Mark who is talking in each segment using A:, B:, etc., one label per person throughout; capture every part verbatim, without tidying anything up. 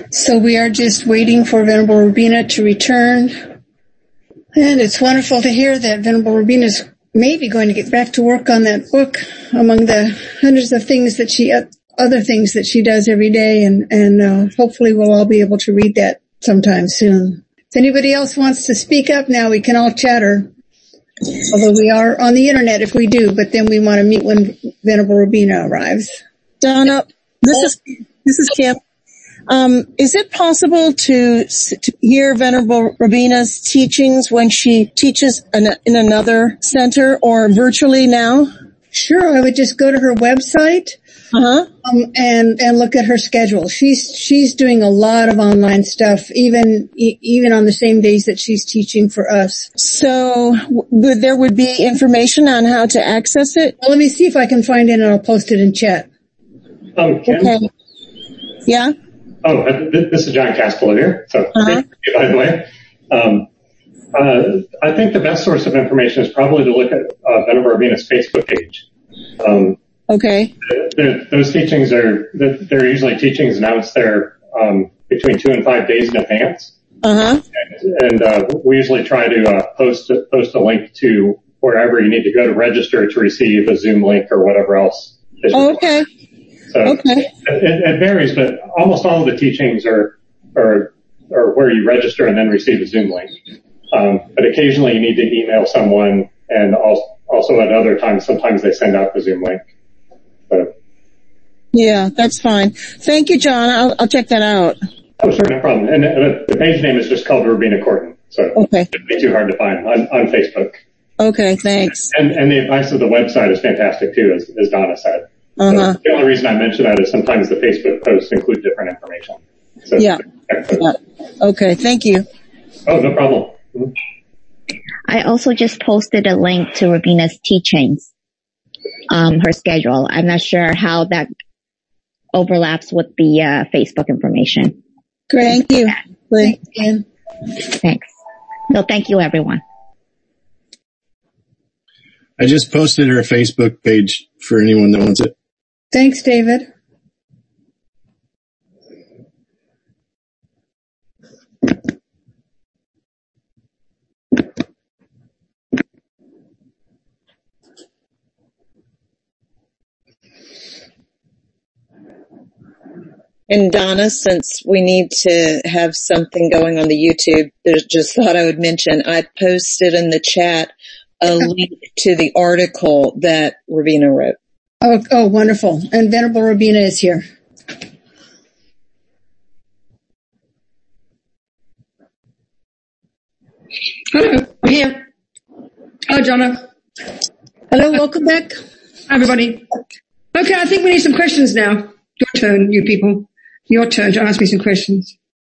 A: So we are just waiting for Venerable Rubina to return. And it's wonderful to hear that Venerable Rubina is maybe going to get back to work on that book among the hundreds of things that she, other things that she does every day. And, and uh, hopefully we'll all be able to read that sometime soon. If anybody else wants to speak up now, we can all chatter. Although we are on the internet if we do, but then we want to meet when Venerable Rubina arrives.
B: Donna, this is, this is Kim. Um, is it possible to, to hear Venerable Rubina's teachings when she teaches in, in another center or virtually now?
A: Sure, I would just go to her website, uh-huh. um, and and look at her schedule. She's she's doing a lot of online stuff, even even on the same days that she's teaching for us.
B: So, would there would be information on how to access it?
A: Well, let me see if I can find it, and I'll post it in chat.
C: Um, Kim?
B: Okay. Yeah.
C: Oh, this is John Caspel here. So, uh-huh. By the way, um, uh, I think the best source of information is probably to look at uh, Venerable Rubina's Facebook page. Um,
B: okay.
C: Those teachings are they're usually teachings announced there um, between two and five days in advance.
B: Uh huh.
C: And, and uh, we usually try to uh, post post a link to wherever you need to go to register to receive a Zoom link or whatever else.
B: Oh, okay.
C: So
B: okay.
C: It, it varies, but almost all of the teachings are, are, are where you register and then receive a Zoom link. Um, but occasionally you need to email someone, and also, also at other times, sometimes they send out the Zoom link. So.
B: Yeah, that's fine. Thank you, John. I'll, I'll check that out.
C: Oh, sure, no problem. And the, the page name is just called Rubina Corton, so
B: okay.
C: It shouldn't be too hard to find on, on Facebook.
B: Okay, thanks.
C: And, and the advice of the website is fantastic too, as, as Donna said.
B: Uh-huh.
C: So the only reason I mention that is sometimes the Facebook posts include different information. So
B: yeah. yeah. Okay, thank you.
C: Oh, no problem. Mm-hmm.
D: I also just posted a link to Rubina's teachings, um, her schedule. I'm not sure how that overlaps with the uh, Facebook information.
B: Great. Thank you.
A: Thanks, Ken.
D: Thanks. No, thank you, everyone.
E: I just posted her Facebook page for anyone that wants it.
A: Thanks, David.
B: And Donna, since we need to have something going on the YouTube, there's just thought I would mention, I posted in the chat a link to the article that Rubina wrote.
A: Oh, oh, wonderful. And Venerable Rubina is here.
F: Hello, I'm here. Hello, Donna.
A: Hello, welcome back.
F: Hi, everybody. Okay, I think we need some questions now. Your turn, you people. Your turn to ask me some questions.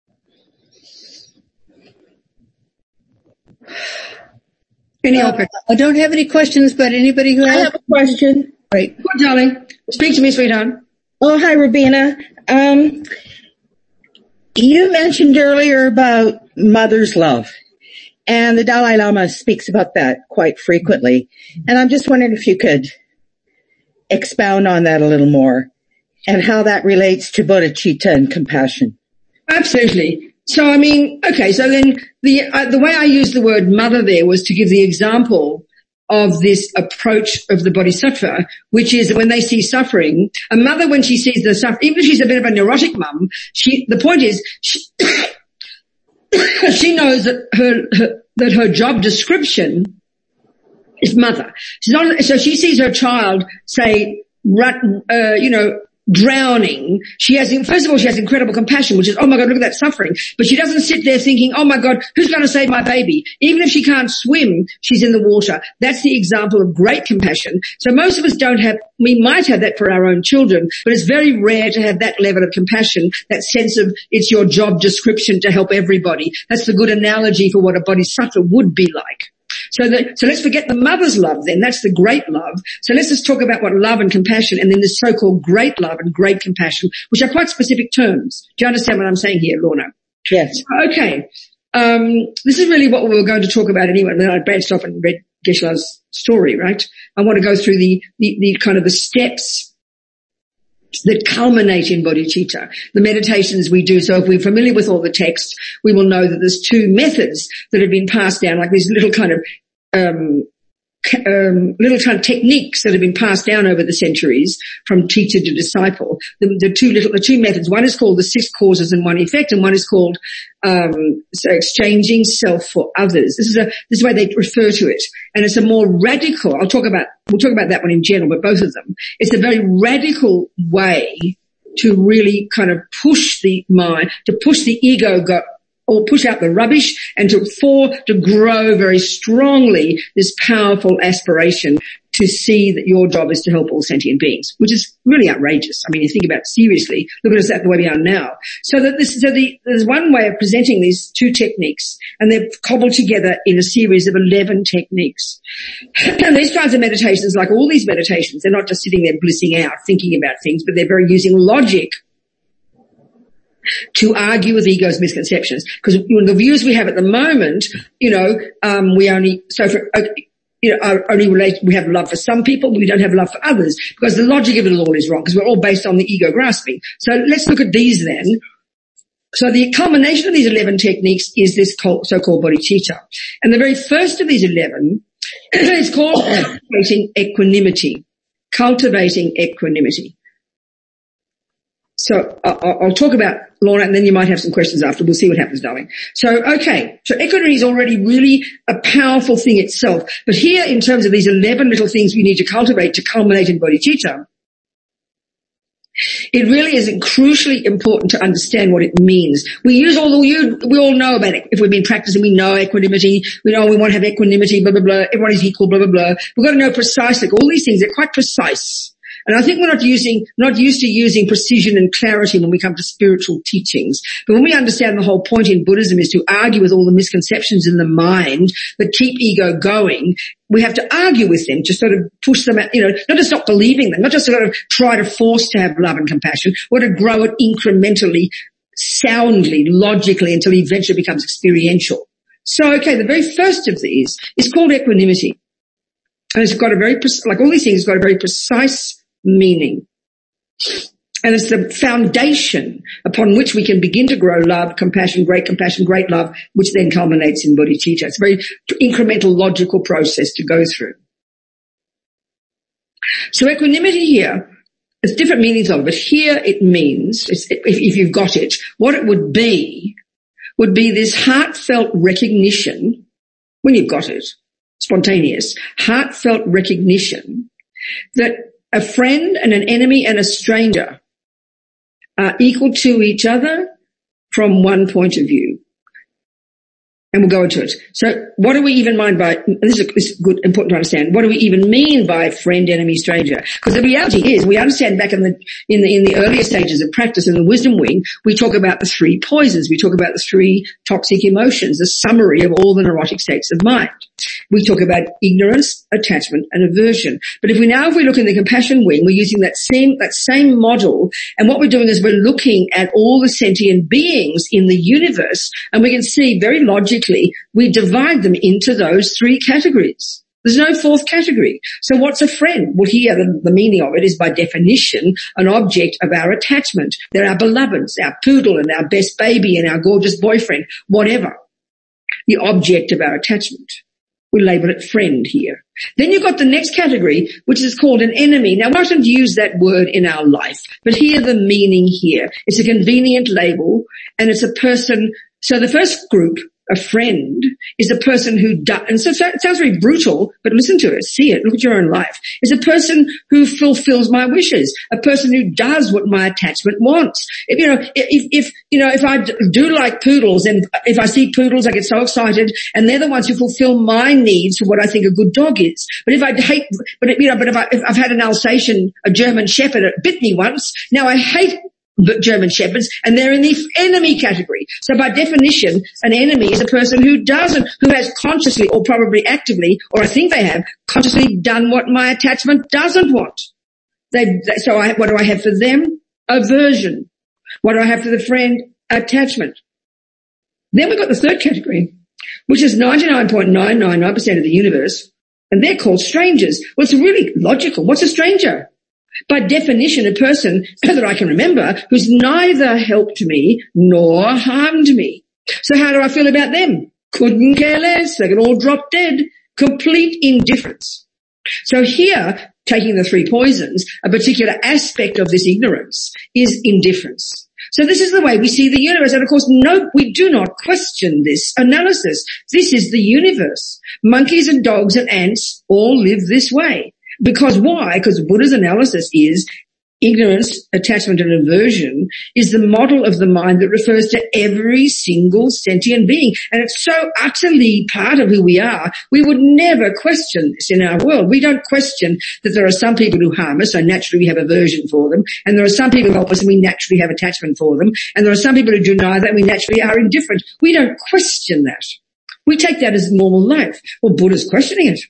F: Any
A: uh, I don't have any questions, but anybody who
G: I
A: has...
G: have a question.
F: Right. Good, darling. Speak to me, sweetheart.
G: Oh, hi, Rubina. Um, you mentioned earlier about mother's love, and the Dalai Lama speaks about that quite frequently. And I'm just wondering if you could expound on that a little more and how that relates to bodhicitta and compassion.
F: Absolutely. So, I mean, okay, so then the uh, the way I used the word mother there was to give the example of this approach of the bodhisattva, which is that when they see suffering, a mother, when she sees the suffering, even if she's a bit of a neurotic mum, she, the point is, she, she knows that her, her, that her job description is mother. She's not, so she sees her child, say, run, uh, you know, drowning. She has, first of all, she has incredible compassion, which is, oh my God, look at that suffering. But she doesn't sit there thinking, oh my God, who's going to save my baby? Even if she can't swim, she's in the water. That's the example of great compassion. So most of us don't have, we might have that for our own children, but it's very rare to have that level of compassion, that sense of it's your job description to help everybody. That's the good analogy for what a bodhisattva would be like. So that, so let's forget the mother's love then. That's the great love. So let's just talk about what love and compassion and then the so-called great love and great compassion, which are quite specific terms. Do you understand what I'm saying here, Lorna?
G: Yes.
F: Okay. Um, this is really what we were going to talk about anyway. Then I branched off and read Geshe-la's story, right? I want to go through the, the, the kind of the steps that culminate in bodhicitta, the meditations we do. So if we're familiar with all the text, we will know that there's two methods that have been passed down, like these little kind of, um, um, little kind of techniques that have been passed down over the centuries from teacher to disciple. The, the two little, the two methods, one is called the six causes and one effect, and one is called, um, so exchanging self for others. This is a, this is the way they refer to it. And it's a more radical, I'll talk about, we'll talk about that one in general, but both of them. It's a very radical way to really kind of push the mind, to push the ego go, or push out the rubbish, and to for to grow very strongly this powerful aspiration to see that your job is to help all sentient beings, which is really outrageous. I mean, you think about it seriously. Look at us at the way we are now. So that this, so the, there's one way of presenting these two techniques, and they're cobbled together in a series of eleven techniques. And these kinds of meditations, like all these meditations, they're not just sitting there blissing out, thinking about things, but they're very using logic to argue with ego's misconceptions. Because the views we have at the moment, you know, um, we only, so for, uh, you know, are only relate, we have love for some people, but we don't have love for others, because the logic of it all is wrong, because we're all based on the ego grasping. So let's look at these then. So the culmination of these eleven techniques is this so-called bodhicitta. And the very first of these eleven is called cultivating equanimity. Cultivating equanimity. So I'll, I'll talk about Lorna, and then you might have some questions after. We'll see what happens, darling. So, okay. So equanimity is already really a powerful thing itself. But here, in terms of these eleven little things we need to cultivate to culminate in bodhicitta, it really is crucially important to understand what it means. We use all the, we all know about it. If we've been practicing, we know equanimity. We know we want to have equanimity, blah, blah, blah. Everyone is equal, blah, blah, blah. We've got to know precisely. All these things, they're quite precise. And I think we're not using, not used to using precision and clarity when we come to spiritual teachings. But when we understand the whole point in Buddhism is to argue with all the misconceptions in the mind that keep ego going, we have to argue with them to sort of push them out, you know, not to stop believing them, not just to sort of try to force to have love and compassion, or to grow it incrementally, soundly, logically, until it eventually becomes experiential. So, okay, the very first of these is called equanimity. And it's got a very, like all these things, it's got a very precise meaning. And it's the foundation upon which we can begin to grow love, compassion, great compassion, great love, which then culminates in bodhicitta. It's a very incremental, logical process to go through. So equanimity here, there's different meanings of it, but here it means, if, if you've got it, what it would be, would be this heartfelt recognition, when you've got it, spontaneous, heartfelt recognition that a friend and an enemy and a stranger are equal to each other from one point of view. And we'll go into it. So what do we even mean by, this is, this is good, important to understand, what do we even mean by friend, enemy, stranger? Because the reality is, we understand back in the, in the, in the earlier stages of practice in the wisdom wing, we talk about the three poisons. We talk about the three toxic emotions, the summary of all the neurotic states of mind. We talk about ignorance, attachment, and aversion. But if we now, if we look in the compassion wing, we're using that same, that same model, and what we're doing is we're looking at all the sentient beings in the universe, and we can see very logically we divide them into those three categories. There's no fourth category. So what's a friend? Well, here the, the meaning of it is by definition an object of our attachment. They're our beloveds, our poodle and our best baby and our gorgeous boyfriend, whatever. The object of our attachment. We label it friend here. Then you've got the next category, which is called an enemy. Now, we don't use that word in our life, but here the meaning here. It's a convenient label, and it's a person. So the first group, a friend, is a person who does, and so it sounds very brutal, but listen to it, see it, look at your own life. Is a person who fulfills my wishes, a person who does what my attachment wants. If, you know, if, if, you know, if I do like poodles, and if I see poodles, I get so excited, and they're the ones who fulfill my needs for what I think a good dog is. But if I hate, but you know, but if, I, if I've had an Alsatian, a German Shepherd, it bit me once, now I hate German Shepherds, and they're in the enemy category. So by definition, an enemy is a person who doesn't, who has consciously or probably actively, or I think they have, consciously done what my attachment doesn't want. They, so I, what do I have for them? Aversion. What do I have for the friend? Attachment. Then we've got the third category, which is ninety-nine point nine nine nine percent of the universe, and they're called strangers. Well, it's really logical. What's a stranger? By definition, a person that I can remember who's neither helped me nor harmed me. So how do I feel about them? Couldn't care less. They can all drop dead. Complete indifference. So here, taking the three poisons, a particular aspect of this ignorance is indifference. So this is the way we see the universe. And of course, no, we do not question this analysis. This is the universe. Monkeys and dogs and ants all live this way. Because why? Because Buddha's analysis is ignorance, attachment and aversion is the model of the mind that refers to every single sentient being. And it's so utterly part of who we are, we would never question this in our world. We don't question that there are some people who harm us, so naturally we have aversion for them. And there are some people who help us and we naturally have attachment for them. And there are some people who do neither and we naturally are indifferent. We don't question that. We take that as normal life. Well, Buddha's questioning it.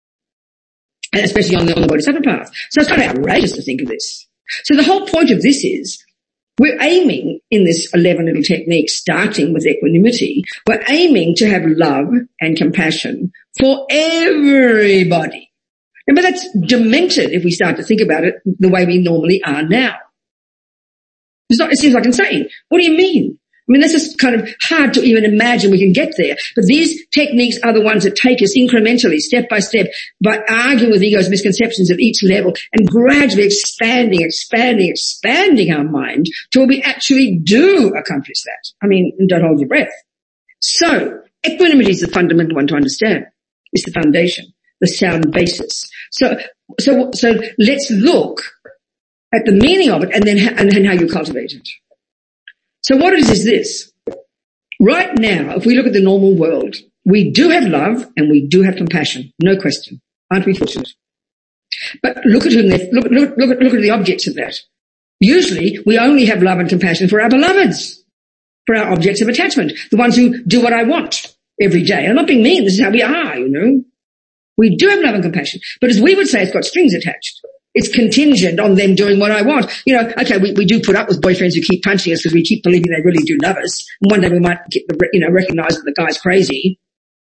F: And especially on the, on the Bodhisattva path. So it's kind of outrageous to think of this. So the whole point of this is we're aiming in this eleven little techniques, starting with equanimity, we're aiming to have love and compassion for everybody. But that's demented if we start to think about it the way we normally are now. It's not, it seems like insane. What do you mean? I mean, that's just kind of hard to even imagine we can get there. But these techniques are the ones that take us incrementally, step by step, by arguing with ego's misconceptions at each level and gradually expanding, expanding, expanding our mind till we actually do accomplish that. I mean, don't hold your breath. So, equanimity is the fundamental one to understand. It's the foundation, the sound basis. So, so, so let's look at the meaning of it and then, and then how you cultivate it. So what it is is this. Right now, if we look at the normal world, we do have love and we do have compassion. No question. Aren't we fortunate? But look at whom they, look, look, look at, look at the objects of that. Usually, we only have love and compassion for our beloveds, for our objects of attachment, the ones who do what I want every day. And I'm not being mean. This is how we are, you know. We do have love and compassion. But as we would say, it's got strings attached. It's contingent on them doing what I want. You know, okay, we, we do put up with boyfriends who keep punching us because we keep believing they really do love us. And one day we might get the, you know, recognize that the guy's crazy.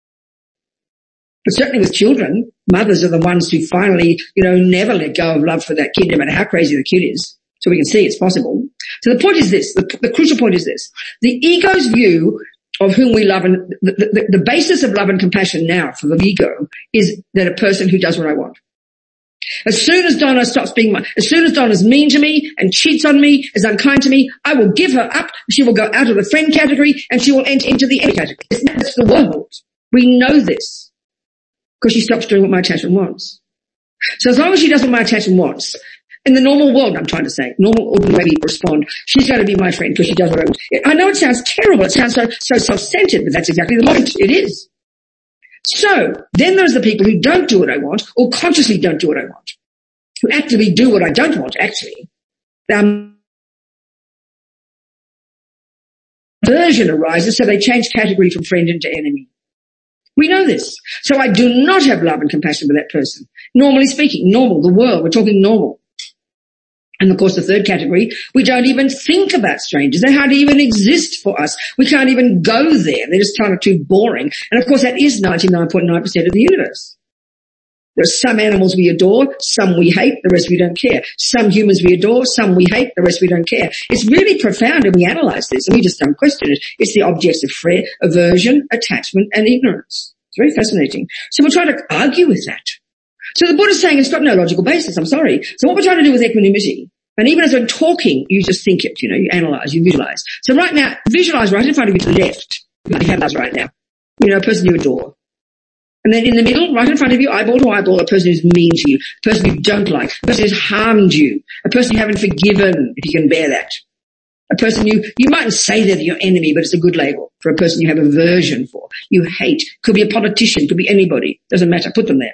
F: But certainly with children, mothers are the ones who finally, you know, never let go of love for that kid, no matter how crazy the kid is. So we can see it's possible. So the point is this, the, the crucial point is this. The ego's view of whom we love and the, the, the basis of love and compassion now for the ego is that a person who does what I want. As soon as Donna stops being my, as soon as Donna's mean to me and cheats on me, is unkind to me, I will give her up. She will go out of the friend category and she will enter into the enemy category. That's the world. We know this because she stops doing what my attachment wants. So as long as she does what my attachment wants, in the normal world, I'm trying to say, normal ordinary way we respond, she's going to be my friend because she does what I want. I know it sounds terrible. It sounds so, so self-centered, but that's exactly the point. It is. So, then there's the people who don't do what I want, or consciously don't do what I want, who actively do what I don't want, actually. Um, aversion arises, so they change category from friend into enemy. We know this. So I do not have love and compassion for that person. Normally speaking, normal, the world, we're talking normal. And of course the third category, we don't even think about strangers. They hardly even exist for us. We can't even go there. They're just kind of too boring. And of course that is ninety-nine point nine percent of the universe. There are some animals we adore, some we hate, the rest we don't care. Some humans we adore, some we hate, the rest we don't care. It's really profound and we analyze this and we just don't question it. It's the objects of fear, aversion, attachment and ignorance. It's very fascinating. So we're trying to argue with that. So the Buddha's saying it's got no logical basis, I'm sorry. So what we're trying to do with equanimity, and even as we're talking, you just think it, you know, you analyze, you visualize. So right now, visualize right in front of you to the left. You have us right now. You know, a person you adore. And then in the middle, right in front of you, eyeball to eyeball, a person who's mean to you, a person you don't like, a person who's harmed you, a person you haven't forgiven, if you can bear that. A person you, you mightn't say they're your enemy, but it's a good label for a person you have aversion for, you hate. Could be a politician, could be anybody. Doesn't matter. Put them there.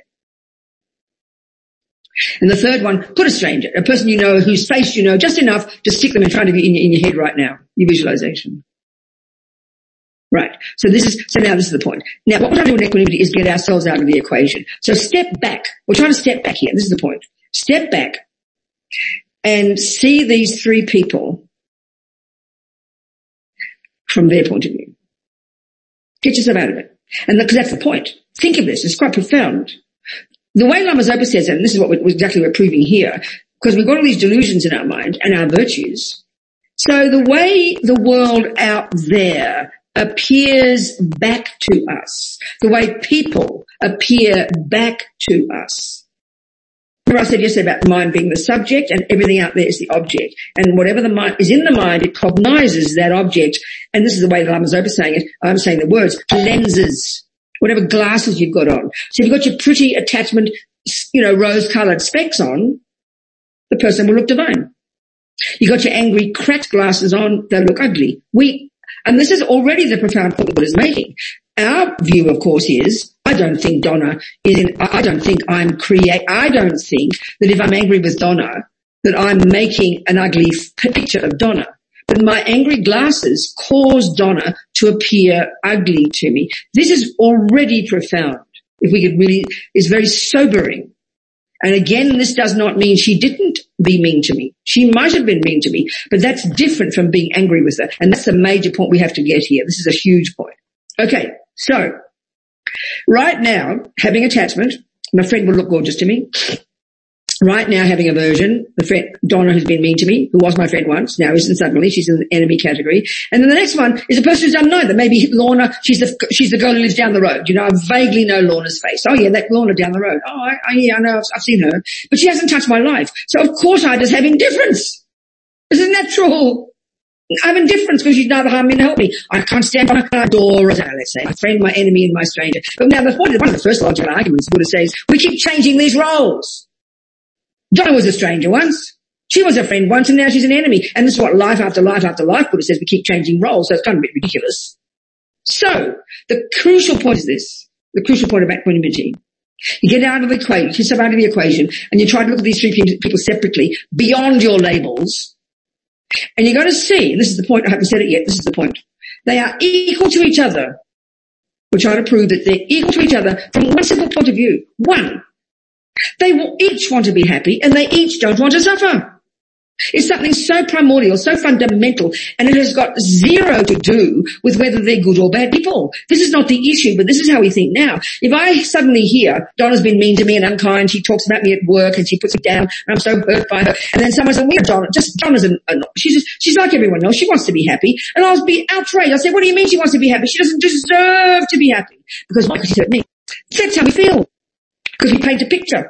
F: And the third one, put a stranger, a person you know whose face you know just enough to stick them in front of you in your, in your head right now, your visualization. Right. So this is, so now this is the point. Now what we're trying to do in equanimity is get ourselves out of the equation. So step back. We're trying to step back here. This is the point. Step back and see these three people from their point of view. Get yourself out of it. And because that's the point. Think of this. It's quite profound. The way Lama Zopa says it, and this is what we're, exactly we're proving here, because we've got all these delusions in our mind and our virtues. So the way the world out there appears back to us, the way people appear back to us. Remember I said yesterday about the mind being the subject and everything out there is the object. And whatever the mind is in the mind, it cognizes that object. And this is the way that Lama Zopa saying it. I'm saying the words, lenses, whatever glasses you've got on. So if you've got your pretty attachment, you know, rose-colored specs on, the person will look divine. You got your angry, cracked glasses on, they'll look ugly. We, and this is already the profound point that Buddha's making. Our view, of course, is, I don't think Donna is in, I don't think I'm create, I don't think that if I'm angry with Donna, that I'm making an ugly picture of Donna. But my angry glasses cause Donna to appear ugly to me. This is already profound. If we could really, it's very sobering. And again, this does not mean she didn't be mean to me. She might have been mean to me, but that's different from being angry with her. And that's a major point we have to get here. This is a huge point. Okay, so right now, having attachment, my friend will look gorgeous to me. Right now, having aversion, the friend, Donna, who's been mean to me, who was my friend once, now isn't suddenly, she's in the enemy category. And then the next one is a person who's done neither. Maybe Lorna, she's the, she's the girl who lives down the road. You know, I vaguely know Lorna's face. Oh yeah, that Lorna down the road. Oh, I, I yeah, I know, I've, I've seen her. But she hasn't touched my life. So of course I just have indifference. This is natural. I have indifference because she's neither harm me nor help me. I can't stand by my door, Rosanna, let's say. My friend, my enemy, and my stranger. But now, one of the first logical arguments Buddha says, we keep changing these roles. Donna was a stranger once. She was a friend once, and now she's an enemy. And this is what life after life after life, Buddha says, we keep changing roles, so it's kind of a bit ridiculous. So, the crucial point is this, the crucial point about equanimity. You get out of the equation, you step out of the equation, and you try to look at these three people separately, beyond your labels, and you're going to see, and this is the point, I haven't said it yet, this is the point. They are equal to each other. We're trying to prove that they're equal to each other from one simple point of view. One, they will each want to be happy and they each don't want to suffer. It's something so primordial, so fundamental, and it has got zero to do with whether they're good or bad people. This is not the issue, but this is how we think now. If I suddenly hear Donna's been mean to me and unkind, she talks about me at work and she puts me down and I'm so hurt by her, and then someone says, well, Donna, just Donna's an, an she's just, she's like everyone else, she wants to be happy, and I'll be outraged. I'll say, what do you mean she wants to be happy? She doesn't deserve to be happy. Because why? Because she hurt me. That's how we feel. Because we paint a picture.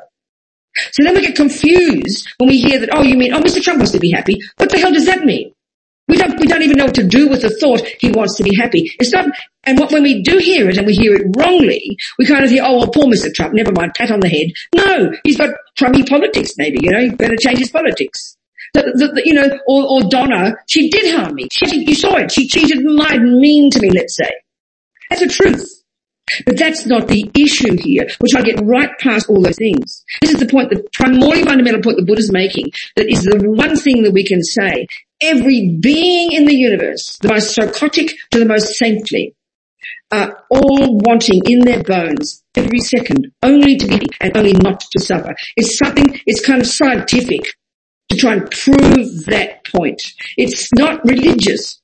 F: So then we get confused when we hear that, oh, you mean, oh, Mister Trump wants to be happy. What the hell does that mean? We don't, we don't even know what to do with the thought he wants to be happy. It's not, and what, when we do hear it and we hear it wrongly, we kind of think, oh, well, poor Mister Trump, never mind, pat on the head. No, he's got crummy politics maybe, you know, he better change his politics. The, the, the, you know, or, or Donna, she did harm me. She, you saw it. She cheated and lied and mean to me, let's say. That's the truth. But that's not the issue here. We're trying to get right past all those things. This is the point, the primordial fundamental point the Buddha's making, that is the one thing that we can say. Every being in the universe, the most psychotic to the most saintly, are all wanting in their bones every second only to be and only not to suffer. It's something, it's kind of scientific to try and prove that point. It's not religious.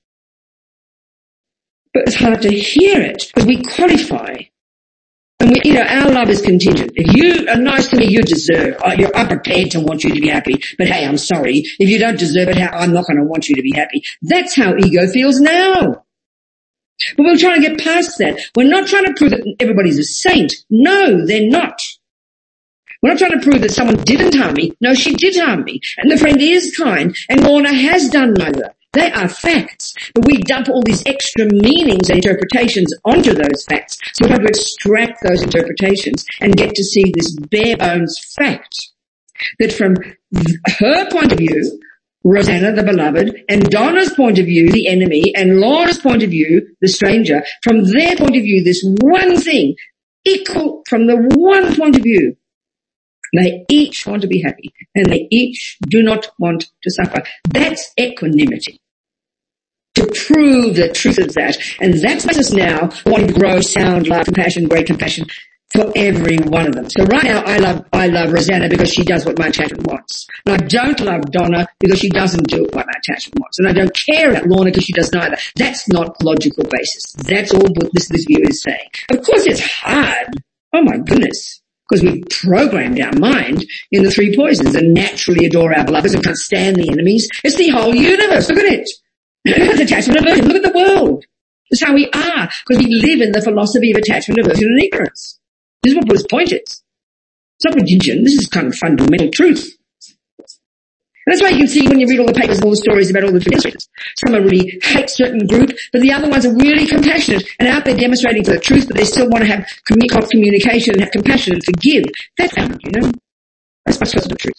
F: But it's hard to hear it because we qualify. And we, you know, our love is contingent. If you are nice to me, you deserve. You're, I'm prepared to want you to be happy. But hey, I'm sorry. If you don't deserve it, I'm not going to want you to be happy. That's how ego feels now. But we're trying to get past that. We're not trying to prove that everybody's a saint. No, they're not. We're not trying to prove that someone didn't harm me. No, she did harm me. And the friend is kind. And Lorna has done neither. They are facts, but we dump all these extra meanings and interpretations onto those facts. So we're trying to extract those interpretations and get to see this bare bones fact that from her point of view, Rosanna, the beloved, and Donna's point of view, the enemy, and Lorna's point of view, the stranger, from their point of view, this one thing, equal from the one point of view, they each want to be happy, and they each do not want to suffer. That's equanimity. To prove the truth of that. And that's makes us now wanting to grow sound love, compassion, great compassion for every one of them. So right now I love, I love Rosanna because she does what my attachment wants. And I don't love Donna because she doesn't do what my attachment wants. And I don't care about Lorna because she does neither. That's not logical basis. That's all what this, this view is saying. Of course it's hard. Oh my goodness. because we've programmed our mind in the three poisons and naturally adore our beloveds and can't stand the enemies. It's the whole universe. Look at it. It's attachment aversion. Look at the world. It's how we are, because we live in the philosophy of attachment aversion and ignorance. This is what Buddha's point is. It's not religion. This is kind of fundamental truth. And that's why you can see when you read all the papers and all the stories about all the demonstrators. Some are really hate certain group, but the other ones are really compassionate and out there demonstrating for the truth, but they still want to have commu- communication and have compassion and forgive. That's how, you know. That's much closer to the truth.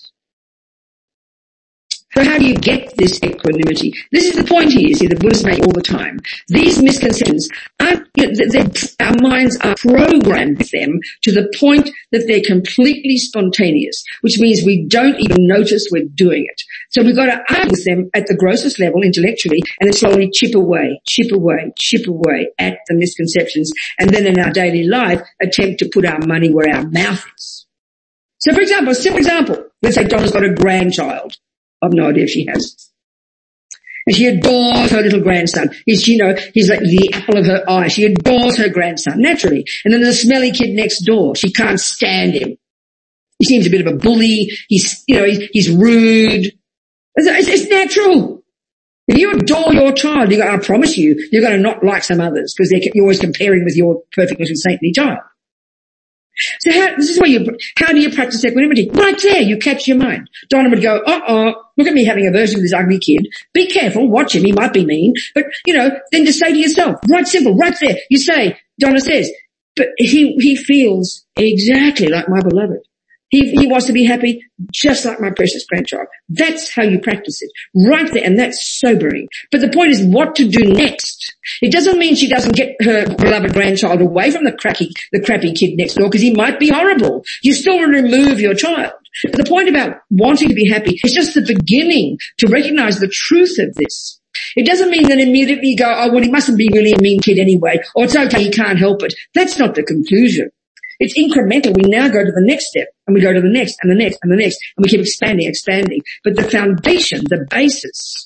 F: So how do you get this equanimity? This is the point here, see, the Buddhists make all the time. These misconceptions aren't, you know, our minds are programmed with them to the point that they're completely spontaneous, which means we don't even notice we're doing it. So we've got to argue with them at the grossest level intellectually and then slowly chip away, chip away, chip away at the misconceptions, and then in our daily life attempt to put our money where our mouth is. So for example, a simple example, let's say Donna's got a grandchild. I've no idea if she has. And she adores her little grandson. He's, you know, he's like the apple of her eye. She adores her grandson, naturally. And then there's a smelly kid next door. She can't stand him. He seems a bit of a bully. He's, you know, he's, he's rude. It's, it's natural. If you adore your child, you, I promise you, you're going to not like some others because you're always comparing with your perfect little saintly child. So how, this is where you, how do you practice equanimity? Right there, you catch your mind. Donna would go, uh-uh, look at me having aversion to this ugly kid. Be careful, watch him, he might be mean. But, you know, then just say to yourself, right simple, right there, you say, Donna says, but he, he feels exactly like my beloved. He, he wants to be happy just like my precious grandchild. That's how you practice it. Right there, and that's sobering. But the point is what to do next. It doesn't mean she doesn't get her beloved grandchild away from the cracky, the crappy kid next door because he might be horrible. You still remove your child. But the point about wanting to be happy is just the beginning to recognize the truth of this. It doesn't mean that immediately you go, oh, well, he mustn't be really a mean kid anyway, or it's okay, he can't help it. That's not the conclusion. It's incremental. We now go to the next step, and we go to the next, and the next, and the next, and we keep expanding, expanding. But the foundation, the basis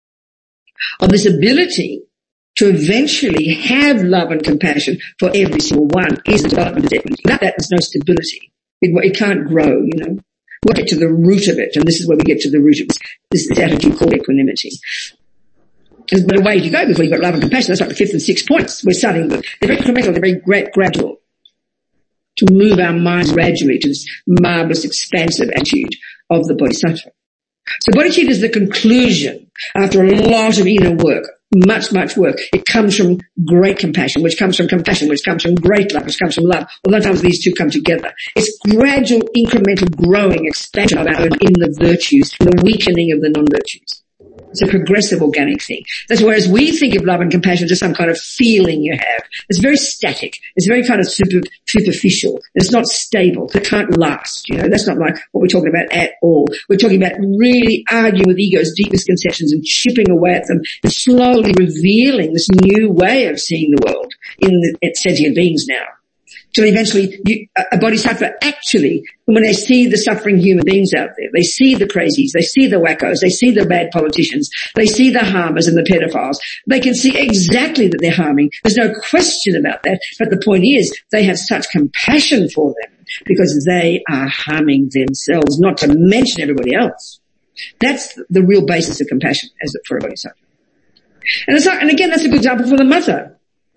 F: of this ability to eventually have love and compassion for every single one is the development of equity. Without that, there's no stability. It, it can't grow, you know. We'll get to the root of it, and this is where we get to the root of this, this attitude called equanimity. There's a way to go before you've got love and compassion. That's like the fifth and sixth points we're starting with. They're very incremental, they're very gra- gradual. To move our minds gradually to this marvelous, expansive attitude of the bodhisattva. So bodhicitta is the conclusion after a lot of inner work, much, much work. It comes from great compassion, which comes from compassion, which comes from great love, which comes from love. Well, sometimes these two come together. It's gradual, incremental, growing expansion of our own in the virtues, the weakening of the non-virtues. It's a progressive organic thing. That's whereas we think of love and compassion as some kind of feeling you have. It's very static. It's very kind of super, superficial. It's not stable. It can't last. You know, that's not like what we're talking about at all. We're talking about really arguing with ego's deep misconceptions and chipping away at them and slowly revealing this new way of seeing the world in the sentient beings now. Till eventually you, a bodhisattva actually, when they see the suffering human beings out there, they see the crazies, they see the wackos, they see the bad politicians, they see the harmers and the pedophiles, they can see exactly that they're harming. There's no question about that. But the point is, they have such compassion for them because they are harming themselves, not to mention everybody else. That's the real basis of compassion as for a bodhisattva. And, it's not, and again, that's a good example for the mother.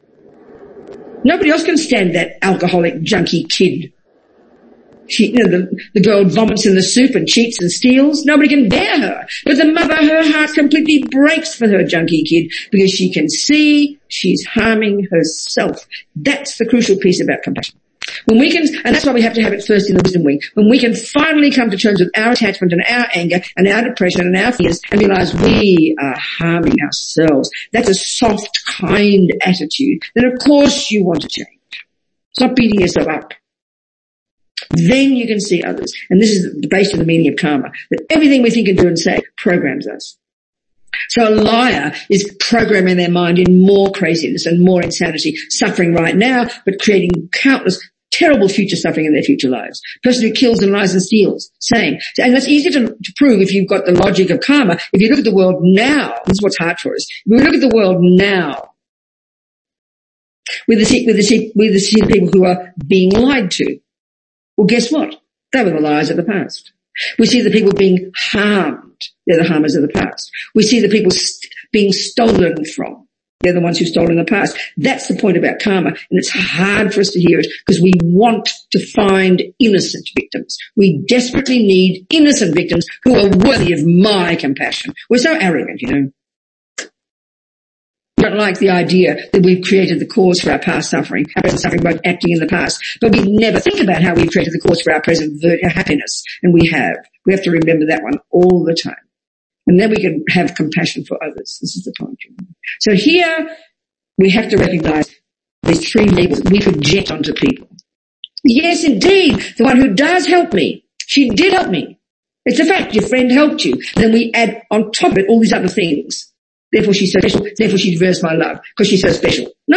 F: Nobody else can stand that alcoholic, junkie kid. She, you know, the, the girl vomits in the soup and cheats and steals. Nobody can bear her. But the mother, her heart completely breaks for her junkie kid because she can see she's harming herself. That's the crucial piece about compassion. When we can, and that's why we have to have it first in the wisdom wing, when we can finally come to terms with our attachment and our anger and our depression and our fears and realize we are harming ourselves. That's a soft, kind attitude. Then of course you want to change. Stop beating yourself up. Then you can see others. And this is the base of the meaning of karma, that everything we think and do and say programs us. So a liar is programming their mind in more craziness and more insanity, suffering right now, but creating countless terrible future suffering in their future lives. Person who kills and lies and steals, same. And that's easy to, to prove if you've got the logic of karma. If you look at the world now, this is what's hard for us. If we look at the world now, with the, with the, with the people who are being lied to, Well, guess what? They were the liars of the past. We see the people being harmed. They're the harmers of the past. We see the people st- being stolen from. They're the ones who stole in the past. That's the point about karma. And it's hard for us to hear it because we want to find innocent victims. We desperately need innocent victims who are worthy of my compassion. We're so arrogant, you know. We don't like the idea that we've created the cause for our past suffering, our present suffering by acting in the past. But we never think about how we've created the cause for our present vir- happiness. And we have. We have to remember that one all the time. And then we can have compassion for others. This is the point. So here we have to recognize these three labels we project onto people. Yes, indeed, the one who does help me. She did help me. It's a fact. Your friend helped you. Then we add on top of it all these other things. Therefore she's so special. Therefore she deserves my love because she's so special. No.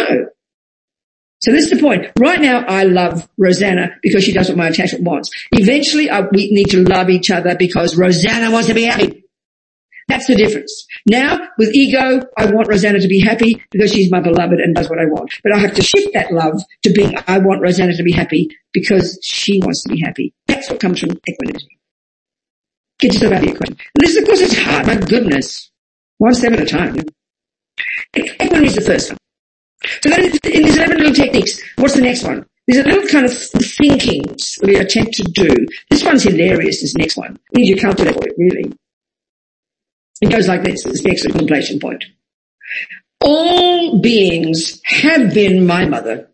F: So this is the point. Right now I love Rosanna because she does what my attachment wants. Eventually I, we need to love each other because Rosanna wants to be happy. That's the difference. Now, with ego, I want Rosanna to be happy because she's my beloved and does what I want. But I have to shift that love to being, I want Rosanna to be happy because she wants to be happy. That's what comes from equanimity. Get yourself out of the equation. And this, of course, is hard. My goodness. One step at a time. Equanimity is the first one. So then in these eleven little techniques, what's the next one? There's a little kind of thinkings that we attempt to do. This one's hilarious, this next one. We need you to calculate for it, really. It goes like this. It's the excellent contemplation point. All beings have been my mother.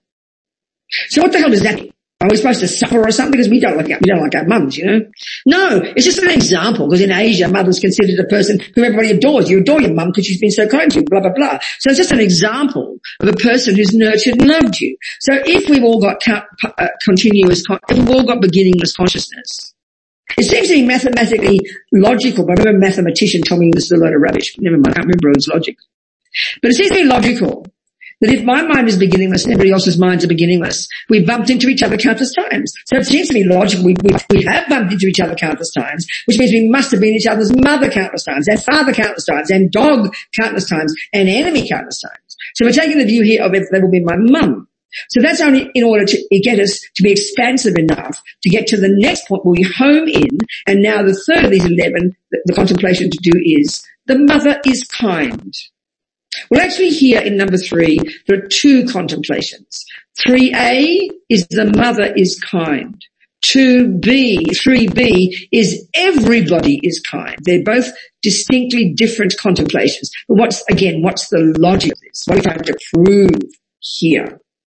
F: So what the hell does that mean? Are we supposed to suffer or something? Because we don't like our, we don't like our mums, you know? No, it's just an example because in Asia, mother's considered a person who everybody adores. You adore your mum because she's been so kind to you, blah, blah, blah. So it's just an example of a person who's nurtured and loved you. So if we've all got uh, continuous, if we've all got beginningless consciousness, it seems to be mathematically logical, but I remember a mathematician told me this is a load of rubbish. Never mind, I can't remember its logic. But it seems to be logical that if my mind is beginningless and everybody else's minds are beginningless, we've bumped into each other countless times. So it seems to be logical. We, we, we have bumped into each other countless times, which means we must have been each other's mother countless times, and father countless times, and dog countless times, and enemy countless times. So we're taking the view here of if they will be my mum. So that's only in order to get us to be expansive enough to get to the next point where we home in. And now the third of these eleven, the, the contemplation to do is the mother is kind. Well, actually here in number three, there are two contemplations. three A is the mother is kind. two B, three B is everybody is kind. They're both distinctly different contemplations. But what's, again, what's the logic of this? What are we trying to prove here?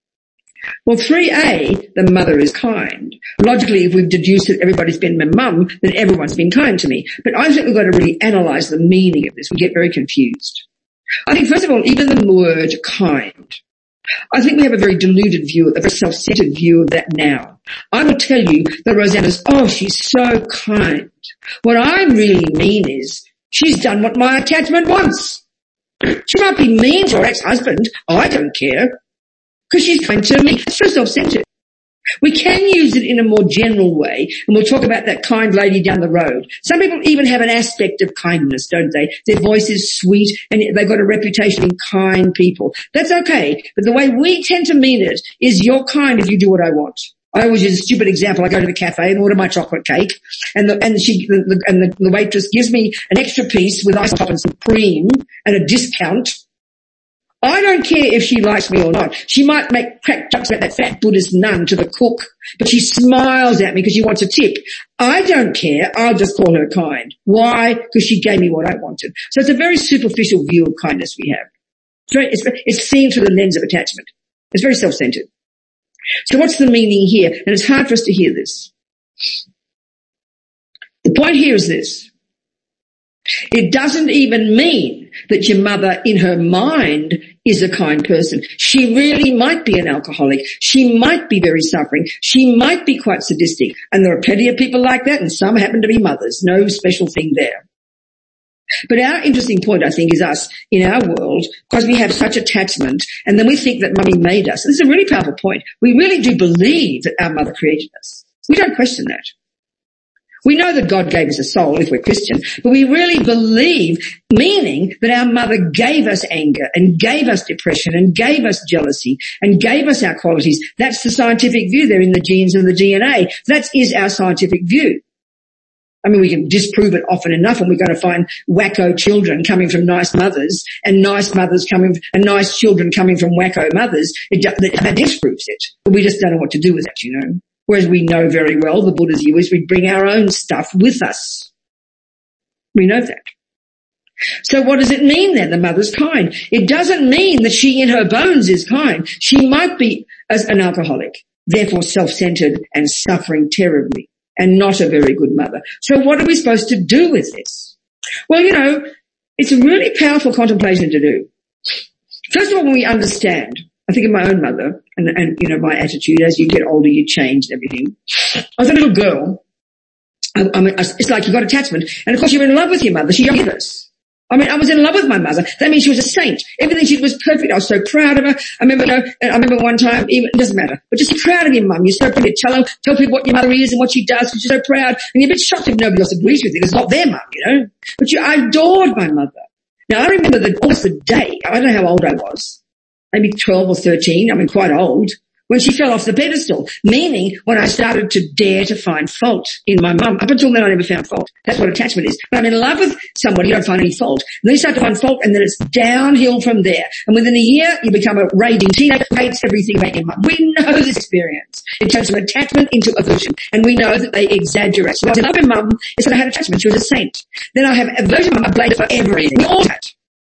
F: Well, three A, the mother is kind. Logically, if we've deduced that everybody's been my mum, then everyone's been kind to me. But I think we've got to really analyze the meaning of this. We get very confused. I think, first of all, even the word kind, I think we have a very deluded view, a very self-centered view of that now. I will tell you that Rosanna's, oh, she's so kind. What I really mean is she's done what my attachment wants. She might be mean to her ex-husband. I don't care. Because she's kind to me. It's so self-centered. We can use it in a more general way, and we'll talk about that kind lady down the road. Some people even have an aspect of kindness, don't they? Their voice is sweet, and they've got a reputation of being kind people. That's okay, but the way we tend to mean it is you're kind if you do what I want. I always use a stupid example. I go to the cafe and order my chocolate cake, and the, and she, the, and the, the waitress gives me an extra piece with ice top and some cream and a discount. I don't care if she likes me or not. She might make crack jokes about that fat Buddhist nun to the cook, but she smiles at me because she wants a tip. I don't care. I'll just call her kind. Why? Because she gave me what I wanted. So it's a very superficial view of kindness we have. It's, very, it's, it's seen through the lens of attachment. It's very self-centered. So what's the meaning here? And it's hard for us to hear this. The point here is this. It doesn't even mean that your mother in her mind is a kind person. She really might be an alcoholic. She might be very suffering. She might be quite sadistic. And there are plenty of people like that, and some happen to be mothers. No special thing there. But our interesting point, I think, is us in our world, because we have such attachment, and then we think that mummy made us. This is a really powerful point. We really do believe that our mother created us. We don't question that. We know that God gave us a soul if we're Christian, but we really believe, meaning that our mother gave us anger and gave us depression and gave us jealousy and gave us our qualities. That's the scientific view. They're in the genes and the D N A. That is our scientific view. I mean, we can disprove it often enough, and we're going to find wacko children coming from nice mothers and nice mothers coming, and nice children coming from wacko mothers. It, that disproves it. But we just don't know what to do with that, you know. Whereas we know very well, the Buddha's view is we bring our own stuff with us. We know that. So what does it mean then, the mother's kind? It doesn't mean that she in her bones is kind. She might be as an alcoholic, therefore self-centered and suffering terribly, and not a very good mother. So what are we supposed to do with this? Well, you know, it's a really powerful contemplation to do. First of all, when we understand, I think of my own mother and, and, you know, my attitude as you get older, you change and everything. I was a little girl. I, I mean, it's like you got attachment. And of course you're in love with your mother. She gave us. I mean, I was in love with my mother. That means she was a saint. Everything she did was perfect. I was so proud of her. I remember, you know, I remember one time, even, it doesn't matter, but just be proud of your mum. You're so proud to tell her, tell people what your mother is and what she does, because you're so proud. And you're a bit shocked if nobody else agrees with you. It's not their mum, you know. But you, I adored my mother. Now I remember the, almost the day, I don't know how old I was, maybe twelve or thirteen, I mean quite old, when she fell off the pedestal, meaning when I started to dare to find fault in my mum. Up until then I never found fault. That's what attachment is. When I'm in love with somebody, you don't find any fault. And then you start to find fault, and then it's downhill from there. And within a year, you become a raging teenager who hates everything about your mum. We know this experience. It turns from attachment into aversion. And we know that they exaggerate. So I was in love with mum, it's when I had attachment. She was a saint. Then I have aversion to mum, I blame her for everything. We all have.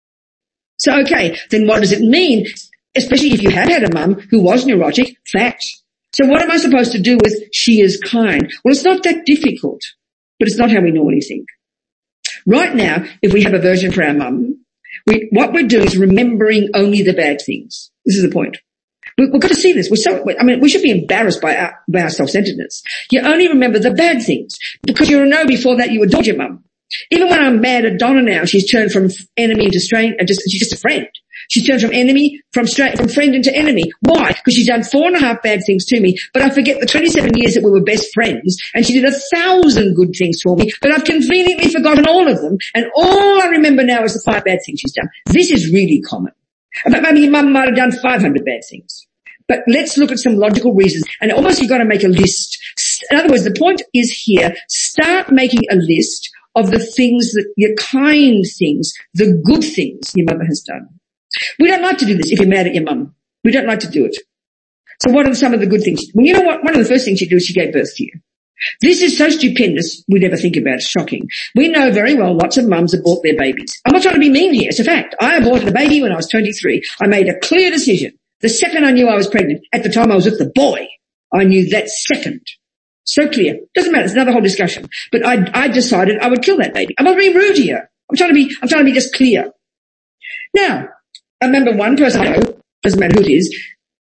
F: So okay, then what does it mean? Especially if you had had a mum who was neurotic, fact. So what am I supposed to do with she is kind? Well, it's not that difficult, but it's not how we normally think. Right now, if we have aversion for our mum, we, what we're doing is remembering only the bad things. This is the point. We, we've got to see this. We're so, I mean, we should be embarrassed by our, by our self-centeredness. You only remember the bad things because you know before that you adored your mum. Even when I'm mad at Donna now, she's turned from enemy into stranger, and just, she's just a friend. She's turned from enemy, from straight, from friend into enemy. Why? Because she's done four and a half bad things to me, but I forget the twenty-seven years that we were best friends, and she did a thousand good things for me, but I've conveniently forgotten all of them, and all I remember now is the five bad things she's done. This is really common. But maybe your mum might have done five hundred bad things. But let's look at some logical reasons, and almost you've got to make a list. In other words, the point is here, start making a list of the things that, your kind things, the good things your mother has done. We don't like to do this if you're mad at your mum. We don't like to do it. So what are some of the good things? Well, you know what? One of the first things she did was she gave birth to you. This is so stupendous, we never think about it. It's shocking. We know very well lots of mums abort their babies. I'm not trying to be mean here. It's a fact. I aborted a baby when I was twenty-three. I made a clear decision. The second I knew I was pregnant, at the time I was with the boy, I knew that second. So clear. Doesn't matter. It's another whole discussion. But I, I decided I would kill that baby. I'm not being rude here. I'm trying to be, I'm trying to be just clear. Now, I remember one person I know, doesn't matter who it is,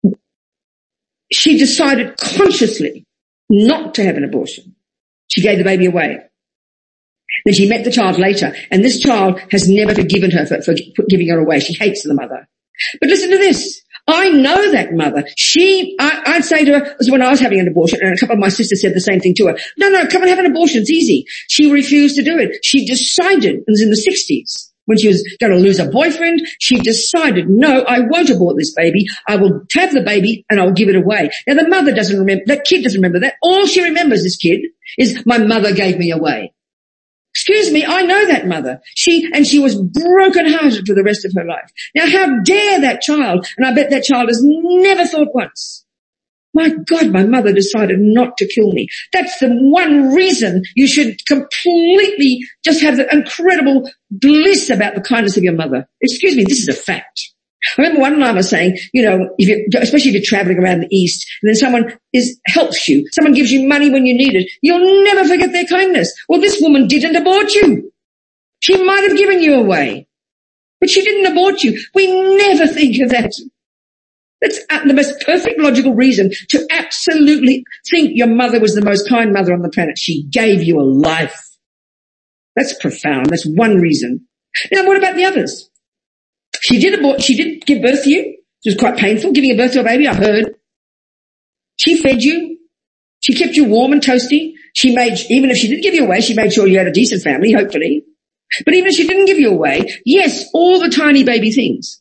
F: she decided consciously not to have an abortion. She gave the baby away. Then she met the child later, and this child has never forgiven her for, for giving her away. She hates the mother. But listen to this. I know that mother. She, I, I'd say to her, it was when I was having an abortion, and a couple of my sisters said the same thing to her. No, no, come and have an abortion. It's easy. She refused to do it. She decided, it was in the sixties, when she was going to lose her boyfriend, she decided, no, I won't abort this baby. I will have the baby and I'll give it away. Now the mother doesn't remember, that kid doesn't remember that. All she remembers, this kid, is my mother gave me away. Excuse me, I know that mother. She, and she was broken-hearted for the rest of her life. Now how dare that child, and I bet that child has never thought once, my God, my mother decided not to kill me. That's the one reason you should completely just have the incredible bliss about the kindness of your mother. Excuse me, this is a fact. I remember one Lama saying, you know, if you, especially if you're traveling around the East, and then someone is, helps you, someone gives you money when you need it, you'll never forget their kindness. Well, this woman didn't abort you. She might have given you away, but she didn't abort you. We never think of that. That's the most perfect logical reason to absolutely think your mother was the most kind mother on the planet. She gave you a life. That's profound. That's one reason. Now, what about the others? She did abort, she did give birth to you. It was quite painful, giving a birth to a baby, I heard. She fed you. She kept you warm and toasty. She made, even if she did give you away, she made sure you had a decent family, hopefully. But even if she didn't give you away, yes, all the tiny baby things.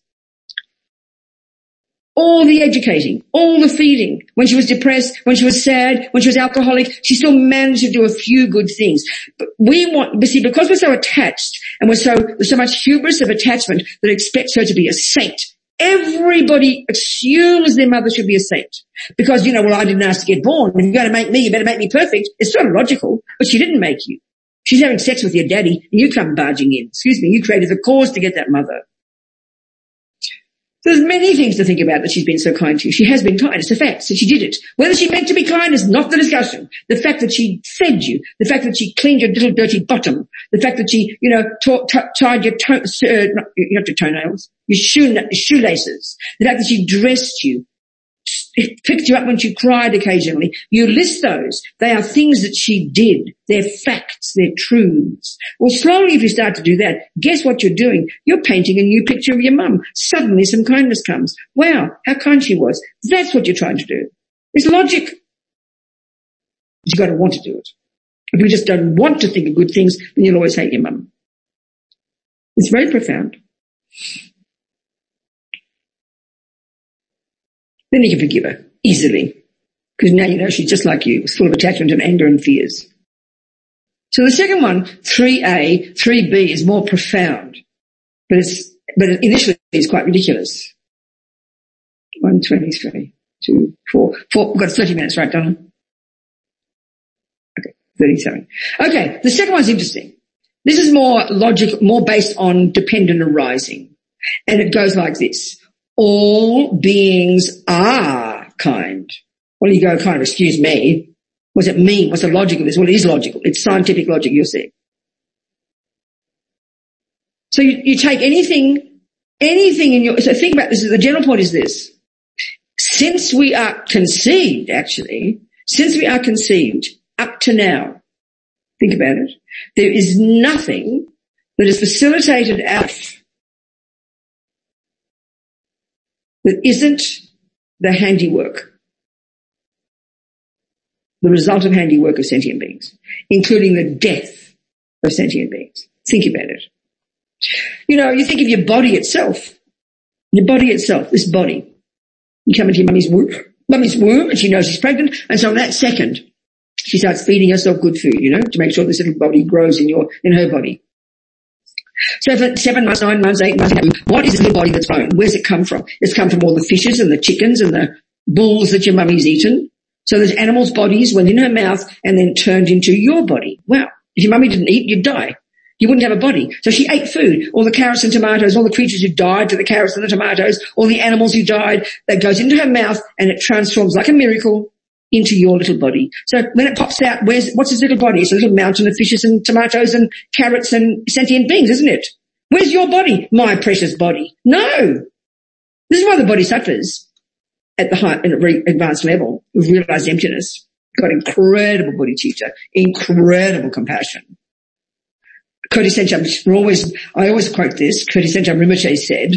F: All the educating, all the feeding. When she was depressed, when she was sad, when she was alcoholic, she still managed to do a few good things. But we want, but see, because we're so attached and we're so, there's so much hubris of attachment that expects her to be a saint. Everybody assumes their mother should be a saint. Because, you know, well, I didn't ask to get born. If you're going to make me, you better make me perfect. It's sort of logical, but she didn't make you. She's having sex with your daddy and you come barging in. Excuse me, you created the cause to get that mother. There's many things to think about that she's been so kind to you. She has been kind. It's a fact that she did it. Whether she meant to be kind is not the discussion. The fact that she fed you, the fact that she cleaned your little dirty bottom, the fact that she, you know, t- t- tied your toe, uh, not, not your toenails, your shoe, shoelaces, the fact that she dressed you, picked you up when she cried occasionally. You list those. They are things that she did. They're facts. They're truths. Well, slowly if you start to do that, guess what you're doing? You're painting a new picture of your mum. Suddenly some kindness comes. Wow, how kind she was. That's what you're trying to do. It's logic. But you've got to want to do it. If you just don't want to think of good things, then you'll always hate your mum. It's very profound. Then you can forgive her easily, because now you know she's just like you. It's full of attachment and anger and fears. So the second one, three A, three B, is more profound, but it's but initially it's quite ridiculous. One twenty-three, two, four, four. We've got thirty minutes, right, Donna? Okay, thirty-seven. Okay, the second one's interesting. This is more logic, more based on dependent arising, and it goes like this. All beings are kind. Well, you go, kind of, excuse me. What does it mean? What's the logic of this? Well, it is logical. It's scientific logic, you'll see. So you, you take anything, anything in your, so think about this. The general point is this. Since we are conceived, actually, since we are conceived up to now, think about it, there is nothing that has facilitated our that isn't the handiwork, the result of handiwork of sentient beings, including the death of sentient beings. Think about it. You know, you think of your body itself, your body itself, this body. You come into your mummy's womb, mummy's womb, and she knows she's pregnant, and so in that second, she starts feeding herself good food, you know, to make sure this little body grows in your, in her body. So for seven months, nine months, eight months, what is this little body that's grown? Where's it come from? It's come from all the fishes and the chickens and the bulls that your mummy's eaten. So there's animals' bodies went in her mouth and then turned into your body. Wow. If your mummy didn't eat, you'd die. You wouldn't have a body. So she ate food. All the carrots and tomatoes, all the creatures who died to the carrots and the tomatoes, all the animals who died, that goes into her mouth and it transforms like a miracle into your little body. So when it pops out, where's, what's this little body? It's a little mountain of fishes and tomatoes and carrots and sentient beings, isn't it? Where's your body? My precious body. No. This is why the bodhisattvas at the high, at a very advanced level who've realized emptiness, got incredible bodhicitta, incredible compassion. Koti Senchab, always, I always quote this, Koti Senchab Rinpoche said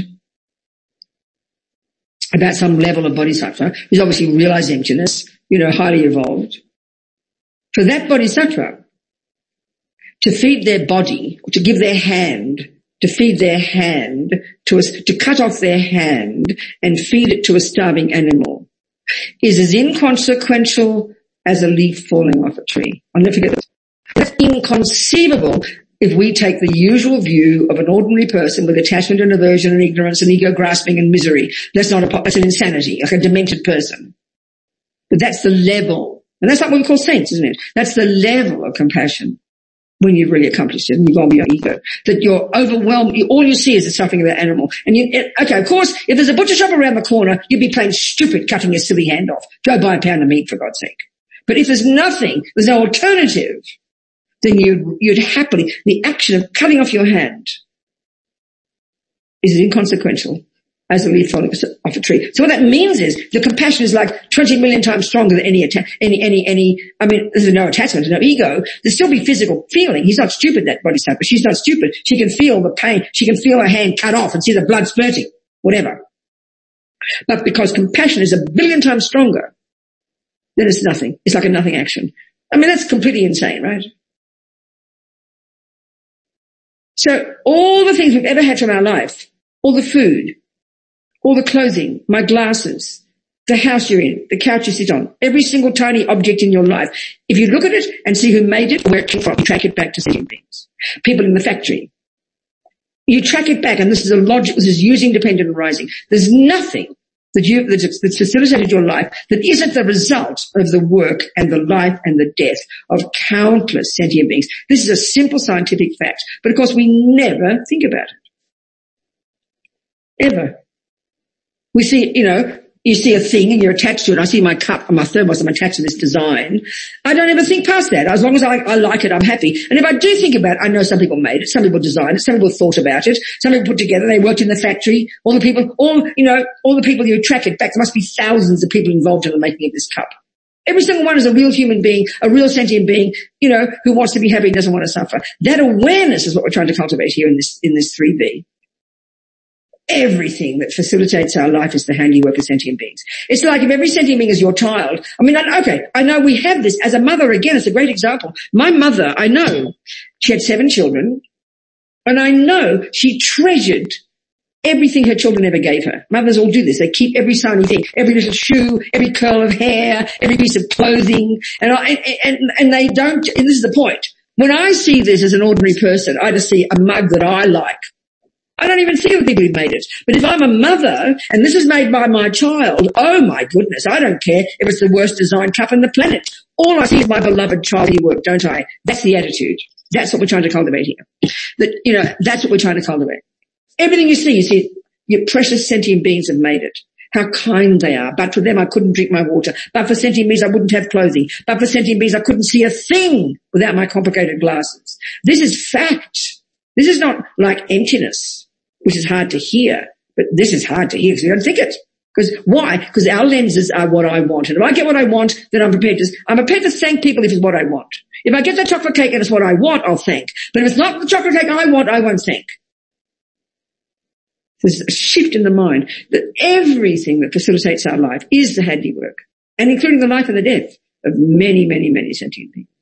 F: about some level of bodhisattva, who's obviously realized emptiness, you know, highly evolved. For that bodhisattva to feed their body, or to give their hand, to feed their hand, to us, to cut off their hand and feed it to a starving animal is as inconsequential as a leaf falling off a tree. I'll never forget that. That's inconceivable if we take the usual view of an ordinary person with attachment and aversion and ignorance and ego grasping and misery. That's not a, that's an insanity, like a demented person. But that's the level, and that's like what we call saints, isn't it? That's the level of compassion when you've really accomplished it and you've gone beyond ego. That you're overwhelmed, you, all you see is the suffering of that animal. And you, it, okay, of course, if there's a butcher shop around the corner, you'd be plain stupid cutting your silly hand off. Go buy a pound of meat, for God's sake. But if there's nothing, there's no alternative, then you'd, you'd happily, the action of cutting off your hand is inconsequential as a leaf falling off a tree. So what that means is the compassion is like twenty million times stronger than any, atta- any, any, any, I mean, there's no attachment, no ego. There's still be physical feeling. He's not stupid, that bodhisattva. She's not stupid. She can feel the pain. She can feel her hand cut off and see the blood spurting, whatever. But because compassion is a billion times stronger, then it's nothing. It's like a nothing action. I mean, that's completely insane, right? So all the things we've ever had from our life, all the food, all the clothing, my glasses, the house you're in, the couch you sit on, every single tiny object in your life, if you look at it and see who made it, where it came from, you track it back to sentient beings. People in the factory. You track it back, and this is a logic, this is using dependent arising. There's nothing that you, that's, that's facilitated your life that isn't the result of the work and the life and the death of countless sentient beings. This is a simple scientific fact, but of course we never think about it. Ever. We see, you know, you see a thing and you're attached to it. I see my cup and my thermos, I'm attached to this design. I don't ever think past that. As long as I, I like it, I'm happy. And if I do think about it, I know some people made it, some people designed it, some people thought about it, some people put together, they worked in the factory, all the people, all, you know, all the people you track it back, there must be thousands of people involved in the making of this cup. Every single one is a real human being, a real sentient being, you know, who wants to be happy and doesn't want to suffer. That awareness is what we're trying to cultivate here in this, in this three B. Everything that facilitates our life is the handiwork of sentient beings. It's like if every sentient being is your child. I mean, okay, I know we have this as a mother. Again, it's a great example. My mother, I know, she had seven children, and I know she treasured everything her children ever gave her. Mothers all do this. They keep every shiny thing, every little shoe, every curl of hair, every piece of clothing, and I, and, and they don't, and this is the point. When I see this as an ordinary person, I just see a mug that I like. I don't even see the people who've made it. But if I'm a mother and this is made by my child, oh my goodness, I don't care if it's the worst designed cup on the planet. All I see is my beloved child work, don't I? That's the attitude. That's what we're trying to cultivate here. That, you know, that's what we're trying to cultivate. Everything you see, you see, your precious sentient beings have made it. How kind they are. But for them, I couldn't drink my water. But for sentient beings, I wouldn't have clothing. But for sentient beings, I couldn't see a thing without my complicated glasses. This is fact. This is not like emptiness, which is hard to hear, but this is hard to hear because you don't think it. Because why? Because our lenses are what I want. And if I get what I want, then I'm prepared to, I'm prepared to thank people if it's what I want. If I get the chocolate cake and it's what I want, I'll thank. But if it's not the chocolate cake I want, I won't thank. There's a shift in the mind that everything that facilitates our life is the handiwork, and including the life and the death of many, many, many sentient beings.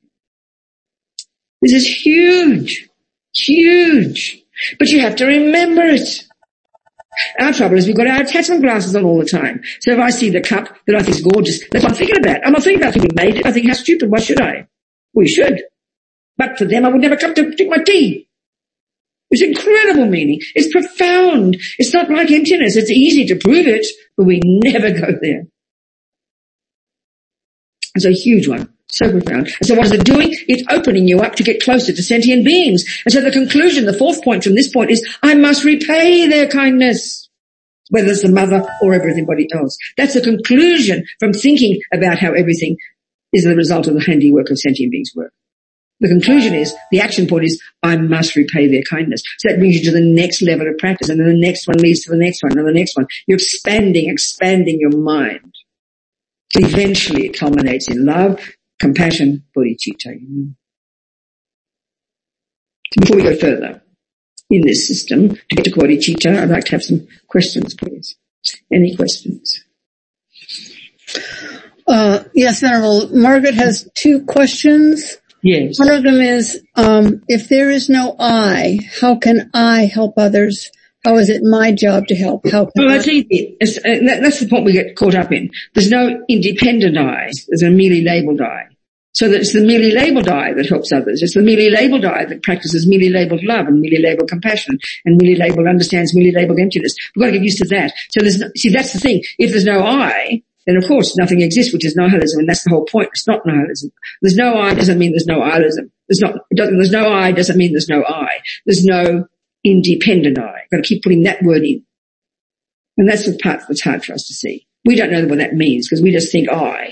F: This is huge. Huge. But you have to remember it. Our trouble is we've got our attachment glasses on all the time. So if I see the cup that I think is gorgeous, that's what I'm thinking about. I'm not thinking about who made it. I think, how stupid, why should I? We should. But for them, I would never come to drink my tea. It's incredible meaning. It's profound. It's not like emptiness. It's easy to prove it, but we never go there. It's a huge one. So profound. And so what is it doing? It's opening you up to get closer to sentient beings. And so the conclusion, the fourth point from this point is, I must repay their kindness, whether it's the mother or everybody else. That's the conclusion from thinking about how everything is the result of the handiwork of sentient beings' work. The conclusion is, the action point is, I must repay their kindness. So that brings you to the next level of practice, and then the next one leads to the next one, and the next one. You're expanding, expanding your mind. Eventually it culminates in love, compassion, bodhicitta. You know. Before we go further in this system, to get to bodhicitta, I'd like to have some questions, please. Any questions?
A: Uh, yes, Venerable. Margaret has two questions.
F: Yes.
A: One of them is, um, if there is no I, how can I help others? How is it my job to help? How can
F: well,
A: I?
F: that's easy. It's, uh, that, that's the point we get caught up in. There's no independent I. There's a merely labeled I. So that it's the merely labeled I that helps others. It's the merely labeled I that practices merely labeled love and merely labeled compassion and merely labeled understands merely labeled emptiness. We've got to get used to that. So there's no, see, that's the thing. If there's no I, then of course nothing exists, which is nihilism, and that's the whole point. It's not nihilism. There's no I doesn't mean there's no ilism. There's not, it doesn't, there's no I doesn't mean there's no I. There's no independent I. Got to keep putting that word in. And that's the part that's hard for us to see. We don't know what that means because we just think I.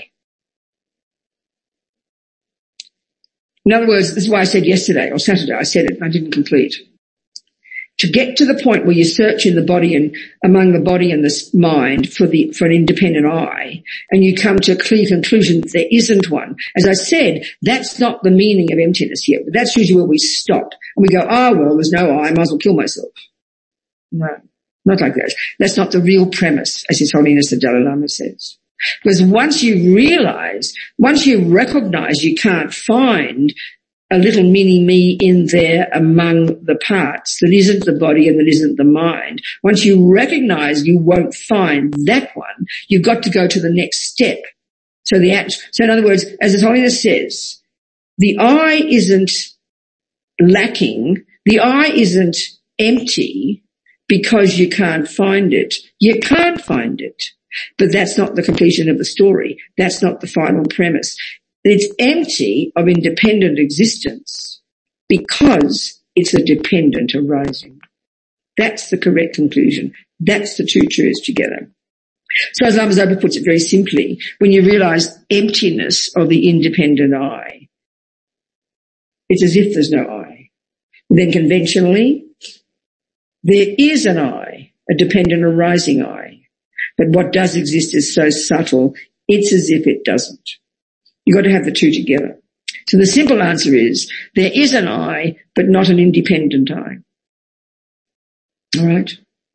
F: In other words, this is why I said yesterday or Saturday, I said it and I didn't complete. To get to the point where you search in the body and among the body and the mind for the, for an independent I, and you come to a clear conclusion that there isn't one. As I said, that's not the meaning of emptiness here. That's usually where we stop. And we go, oh, well, there's no I, I might as well kill myself. No, not like that. That's not the real premise, as His Holiness the Dalai Lama says. Because once you realize, once you recognize you can't find a little mini me in there among the parts that isn't the body and that isn't the mind, once you recognize you won't find that one, you've got to go to the next step. So the act, so in other words, as His Holiness says, the I isn't lacking, the I isn't empty because you can't find it. You can't find it. But that's not the completion of the story. That's not the final premise. It's empty of independent existence because it's a dependent arising. That's the correct conclusion. That's the two truths together. So as Lama Zopa puts it very simply, when you realize emptiness of the independent I, it's as if there's no I. Then conventionally, there is an I, a dependent arising I. But what does exist is so subtle, it's as if it doesn't. You've got to have the two together. So the simple answer is, there is an I, but not an independent I. All right?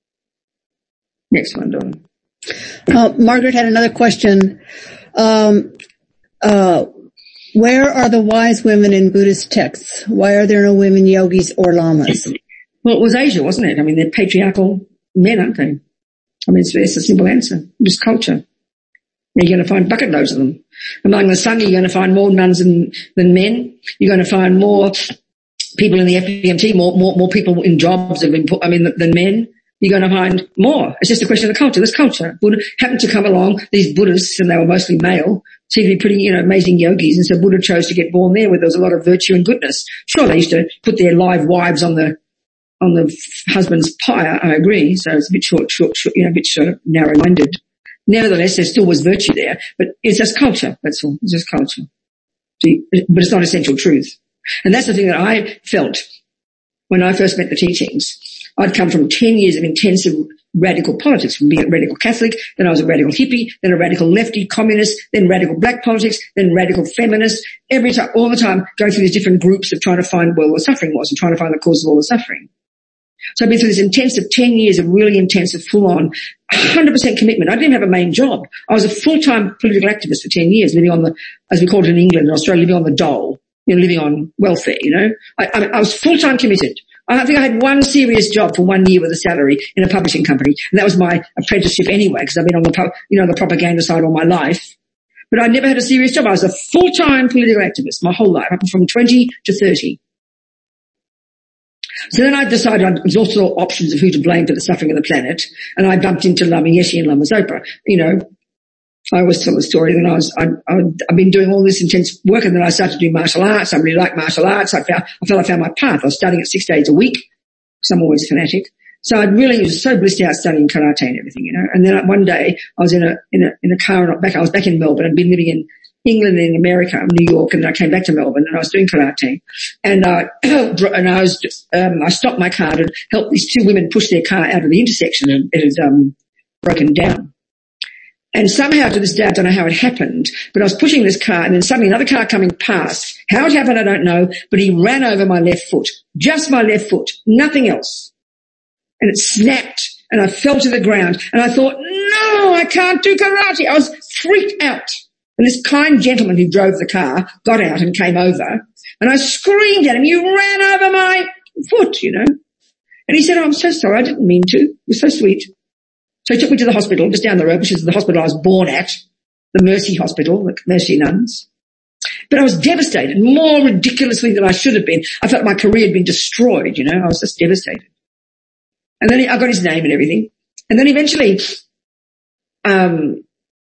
F: Next one, Donna.
A: Uh, Margaret had another question. Um, uh, where are the wise women in Buddhist texts? Why are there no women yogis or lamas?
F: Well, it was Asia, wasn't it? I mean, they're patriarchal men, aren't they? I mean, it's, it's a simple answer. Just culture. You're going to find bucket loads of them. Among the Sangha, you're going to find more nuns than, than men. You're going to find more people in the F B M T, more, more, more people in jobs that have been put, I mean, than men. You're going to find more. It's just a question of the culture. There's culture. Buddha happened to come along, these Buddhists, and they were mostly male, seemed to be pretty, you know, amazing yogis, and so Buddha chose to get born there where there was a lot of virtue and goodness. Sure, they used to put their live wives on the, on the husband's pyre, I agree, so it's a bit short, short, short, you know, a bit sort of narrow-minded. Nevertheless, there still was virtue there, but it's just culture, that's all. It's just culture. But it's not essential truth. And that's the thing that I felt when I first met the teachings. I'd come from ten years of intensive radical politics, from being a radical Catholic, then I was a radical hippie, then a radical lefty communist, then radical black politics, then radical feminist, every time, all the time going through these different groups of trying to find where all the suffering was and trying to find the cause of all the suffering. So I've been through this intensive ten years of really intensive, full-on, one hundred percent commitment. I didn't even have a main job. I was a full-time political activist for ten years, living on the, as we called it in England and Australia, living on the dole, you know, living on welfare, you know. I, I, I was full-time committed. I think I had one serious job for one year with a salary in a publishing company, and that was my apprenticeship anyway, because I've been on the, you know, the propaganda side all my life. But I never had a serious job. I was a full-time political activist my whole life, up from twenty to thirty. So then I decided I'd exhausted all options of who to blame for the suffering of the planet, and I bumped into Lama Yeshe and Lama Zopa. You know, I always tell the story that I was, I, I, I've been doing all this intense work, and then I started to do martial arts. I really like martial arts. I found, I felt I found my path. I was studying it six days a week, because I'm always fanatic. So I really was so blissed out studying karate and everything, you know. And then one day I was in a, in a, in a car and back, I was back in Melbourne. I'd been living in England and in America, New York, and then I came back to Melbourne and I was doing karate. And, uh, and I was just, um, I stopped my car to help these two women push their car out of the intersection, and it had, um, broken down. And somehow to this day, I don't know how it happened, but I was pushing this car and then suddenly another car coming past. How it happened, I don't know, but he ran over my left foot. Just my left foot. Nothing else. And it snapped and I fell to the ground and I thought, no, I can't do karate. I was freaked out. And this kind gentleman who drove the car got out and came over, and I screamed at him, you ran over my foot, you know. And he said, oh, I'm so sorry. I didn't mean to. It was so sweet. So he took me to the hospital just down the road, which is the hospital I was born at, the Mercy Hospital, the Mercy nuns. But I was devastated, more ridiculously than I should have been. I felt my career had been destroyed, you know. I was just devastated. And then he, I got his name and everything. And then eventually, um,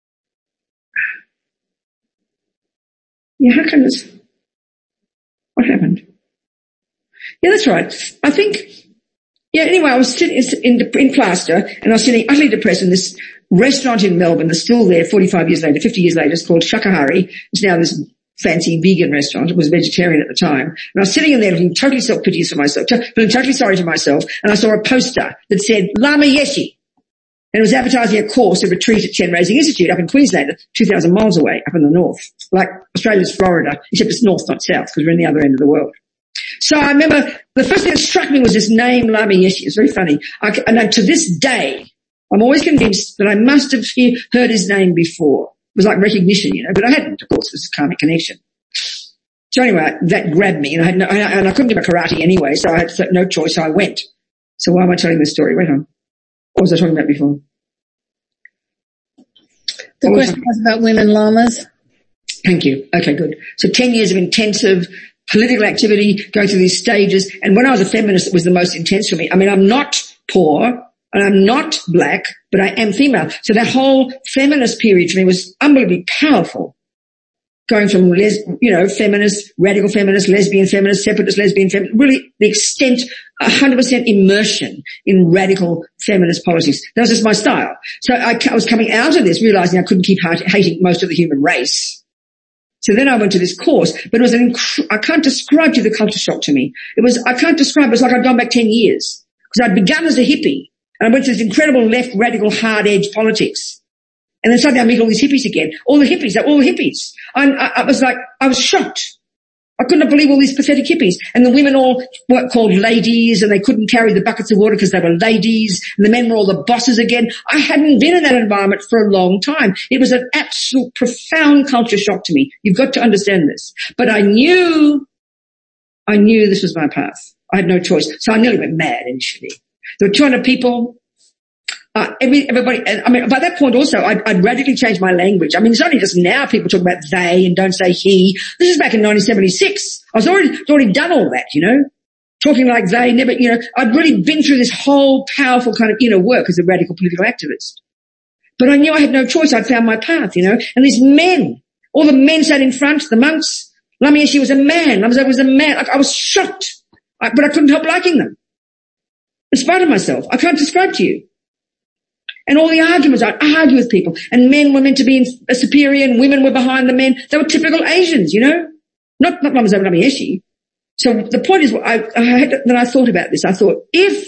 F: yeah, how come this, what happened? Yeah, that's right. I think, yeah, anyway, I was sitting in, in Plaster, and I was sitting utterly depressed in this restaurant in Melbourne that's still there forty-five years later, fifty years later. It's called Shakahari. It's now this fancy vegan restaurant. It was vegetarian at the time. And I was sitting in there looking totally self-piteous for myself, feeling totally sorry for myself, and I saw a poster that said Lama Yeshe. And it was advertising a course, a retreat at Chenrezig Institute up in Queensland, two thousand miles away, up in the north. Like Australia's Florida, except it's north, not south, because we're in the other end of the world. So I remember the first thing that struck me was this name, Lama Yeshe. It's very funny. I, and to this day, I'm always convinced that I must have he- heard his name before. It was like recognition, you know, but I hadn't, of course. This is karmic connection. So anyway, that grabbed me, and I had no, and I couldn't do my karate anyway, so I had no choice, so I went. So why am I telling this story? Wait on. What was I talking about before?
A: The question was about women lamas.
F: Thank you. Okay, good. So ten years of intensive political activity, going through these stages. And when I was a feminist, it was the most intense for me. I mean, I'm not poor and I'm not black, but I am female. So that whole feminist period for me was unbelievably powerful. Going from, les- you know, feminist, radical feminist, lesbian feminist, separatist lesbian feminist, really the extent, one hundred percent immersion in radical feminist politics. That was just my style. So I, I was coming out of this realizing I couldn't keep hating most of the human race. So then I went to this course, but it was an inc- I can't describe to you the culture shock to me. It was, I can't describe it. It's like I'd gone back ten years because I'd begun as a hippie and I went to this incredible left, radical, hard edge politics. And then suddenly I meet all these hippies again. All the hippies, they're all the hippies. And I, I was like, I was shocked. I couldn't believe all these pathetic hippies. And the women all were called ladies and they couldn't carry the buckets of water because they were ladies. And the men were all the bosses again. I hadn't been in that environment for a long time. It was an absolute profound culture shock to me. You've got to understand this. But I knew, I knew this was my path. I had no choice. So I nearly went mad initially. There were two hundred people. Uh, every, everybody, I mean, by that point also, I'd, I'd radically changed my language. I mean, it's only just now people talk about they and don't say he. This is back in nineteen seventy-six. I was already, already done all that, you know, talking like they never, you know, I'd really been through this whole powerful kind of inner work as a radical political activist. But I knew I had no choice. I'd found my path, you know, and these men, all the men sat in front, the monks. Lama Yeshe was a man. Lama Zopa was a man. I, I was shocked, I, but I couldn't help liking them. In spite of myself, I can't describe to you. And all the arguments, I'd argue with people. And men were meant to be in a superior and women were behind the men. They were typical Asians, you know. Not, not Lama Zopa Lama Yeshe. So the point is, I, I had, when I thought about this, I thought, if,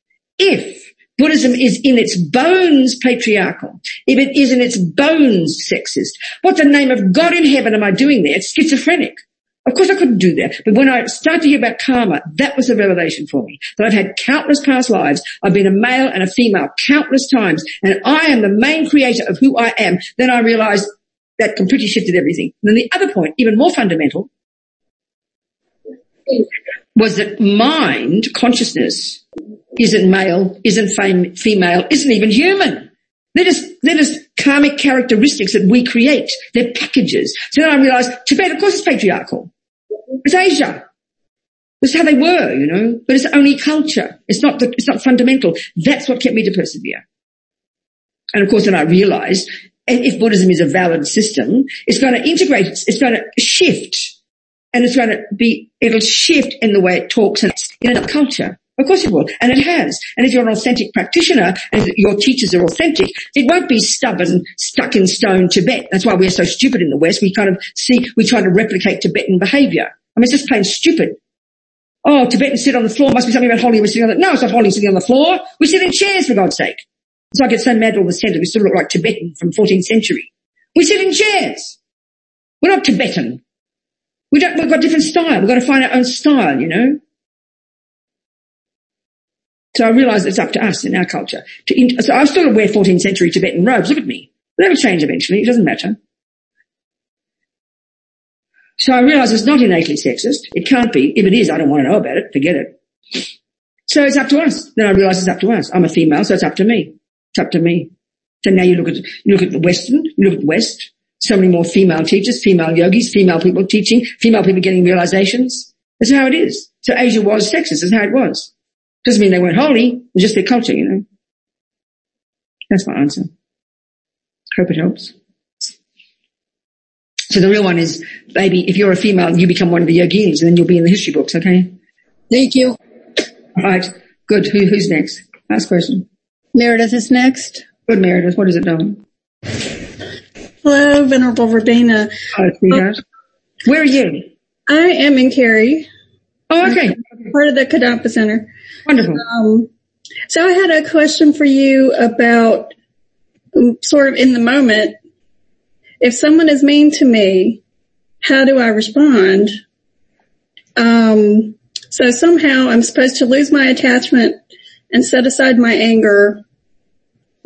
F: if Buddhism is in its bones patriarchal, if it is in its bones sexist, what the name of God in heaven am I doing there? It's schizophrenic. Of course I couldn't do that. But when I started to hear about karma, that was a revelation for me. That I've had countless past lives. I've been a male and a female countless times. And I am the main creator of who I am. Then I realized that completely shifted everything. And then the other point, even more fundamental, was that mind, consciousness, isn't male, isn't fam- female, isn't even human. They're just, they're just karmic characteristics that we create. They're packages. So then I realized Tibet, of course, is patriarchal. It's Asia. This is how they were, you know, but it's only culture. It's not the, it's not fundamental. That's what kept me to persevere. And of course, then I realized if Buddhism is a valid system, it's going to integrate, it's going to shift, and it's going to be, it'll shift in the way it talks and in another culture. Of course it will. And it has. And if you're an authentic practitioner and your teachers are authentic, it won't be stubborn, stuck in stone Tibet. That's why we're so stupid in the West. We kind of see, we try to replicate Tibetan behavior. I mean, it's just plain stupid. Oh, Tibetans sit on the floor. Must be something about holding. We're sitting on the, no, it's not holding sitting on the floor. We sit in chairs, for God's sake. So I get so mad all the centre. We still look like Tibetan from fourteenth century. We sit in chairs. We're not Tibetan. We don't, we've got different style. We've got to find our own style, you know. So I realised it's up to us in our culture. To in, so I still wear fourteenth century Tibetan robes. Look at me. They'll change eventually. It doesn't matter. So I realised it's not innately sexist. It can't be. If it is, I don't want to know about it. Forget it. So it's up to us. Then I realised it's up to us. I'm a female, so it's up to me. It's up to me. So now you look at, you look at the Western, you look at the West. So many more female teachers, female yogis, female people teaching, female people getting realizations. That's how it is. So Asia was sexist. That's how it was. Doesn't mean they weren't holy. It was just their culture, you know. That's my answer. Hope it helps. So the real one is, baby, if you're a female, you become one of the yoginis, and then you'll be in the history books, okay?
A: Thank you.
F: All right. Good. Who, who's next? Last question.
A: Meredith is next.
F: Good, Meredith. What is it, darling?
H: Hello, Venerable Robina.
F: Hi, sweetheart. Where are you?
H: I am in Cary.
F: Oh, okay.
H: I'm part of the Kadampa Center.
F: Wonderful.
H: Um, so I had a question for you about um, sort of in the moment. If someone is mean to me, how do I respond? Um, so somehow I'm supposed to lose my attachment and set aside my anger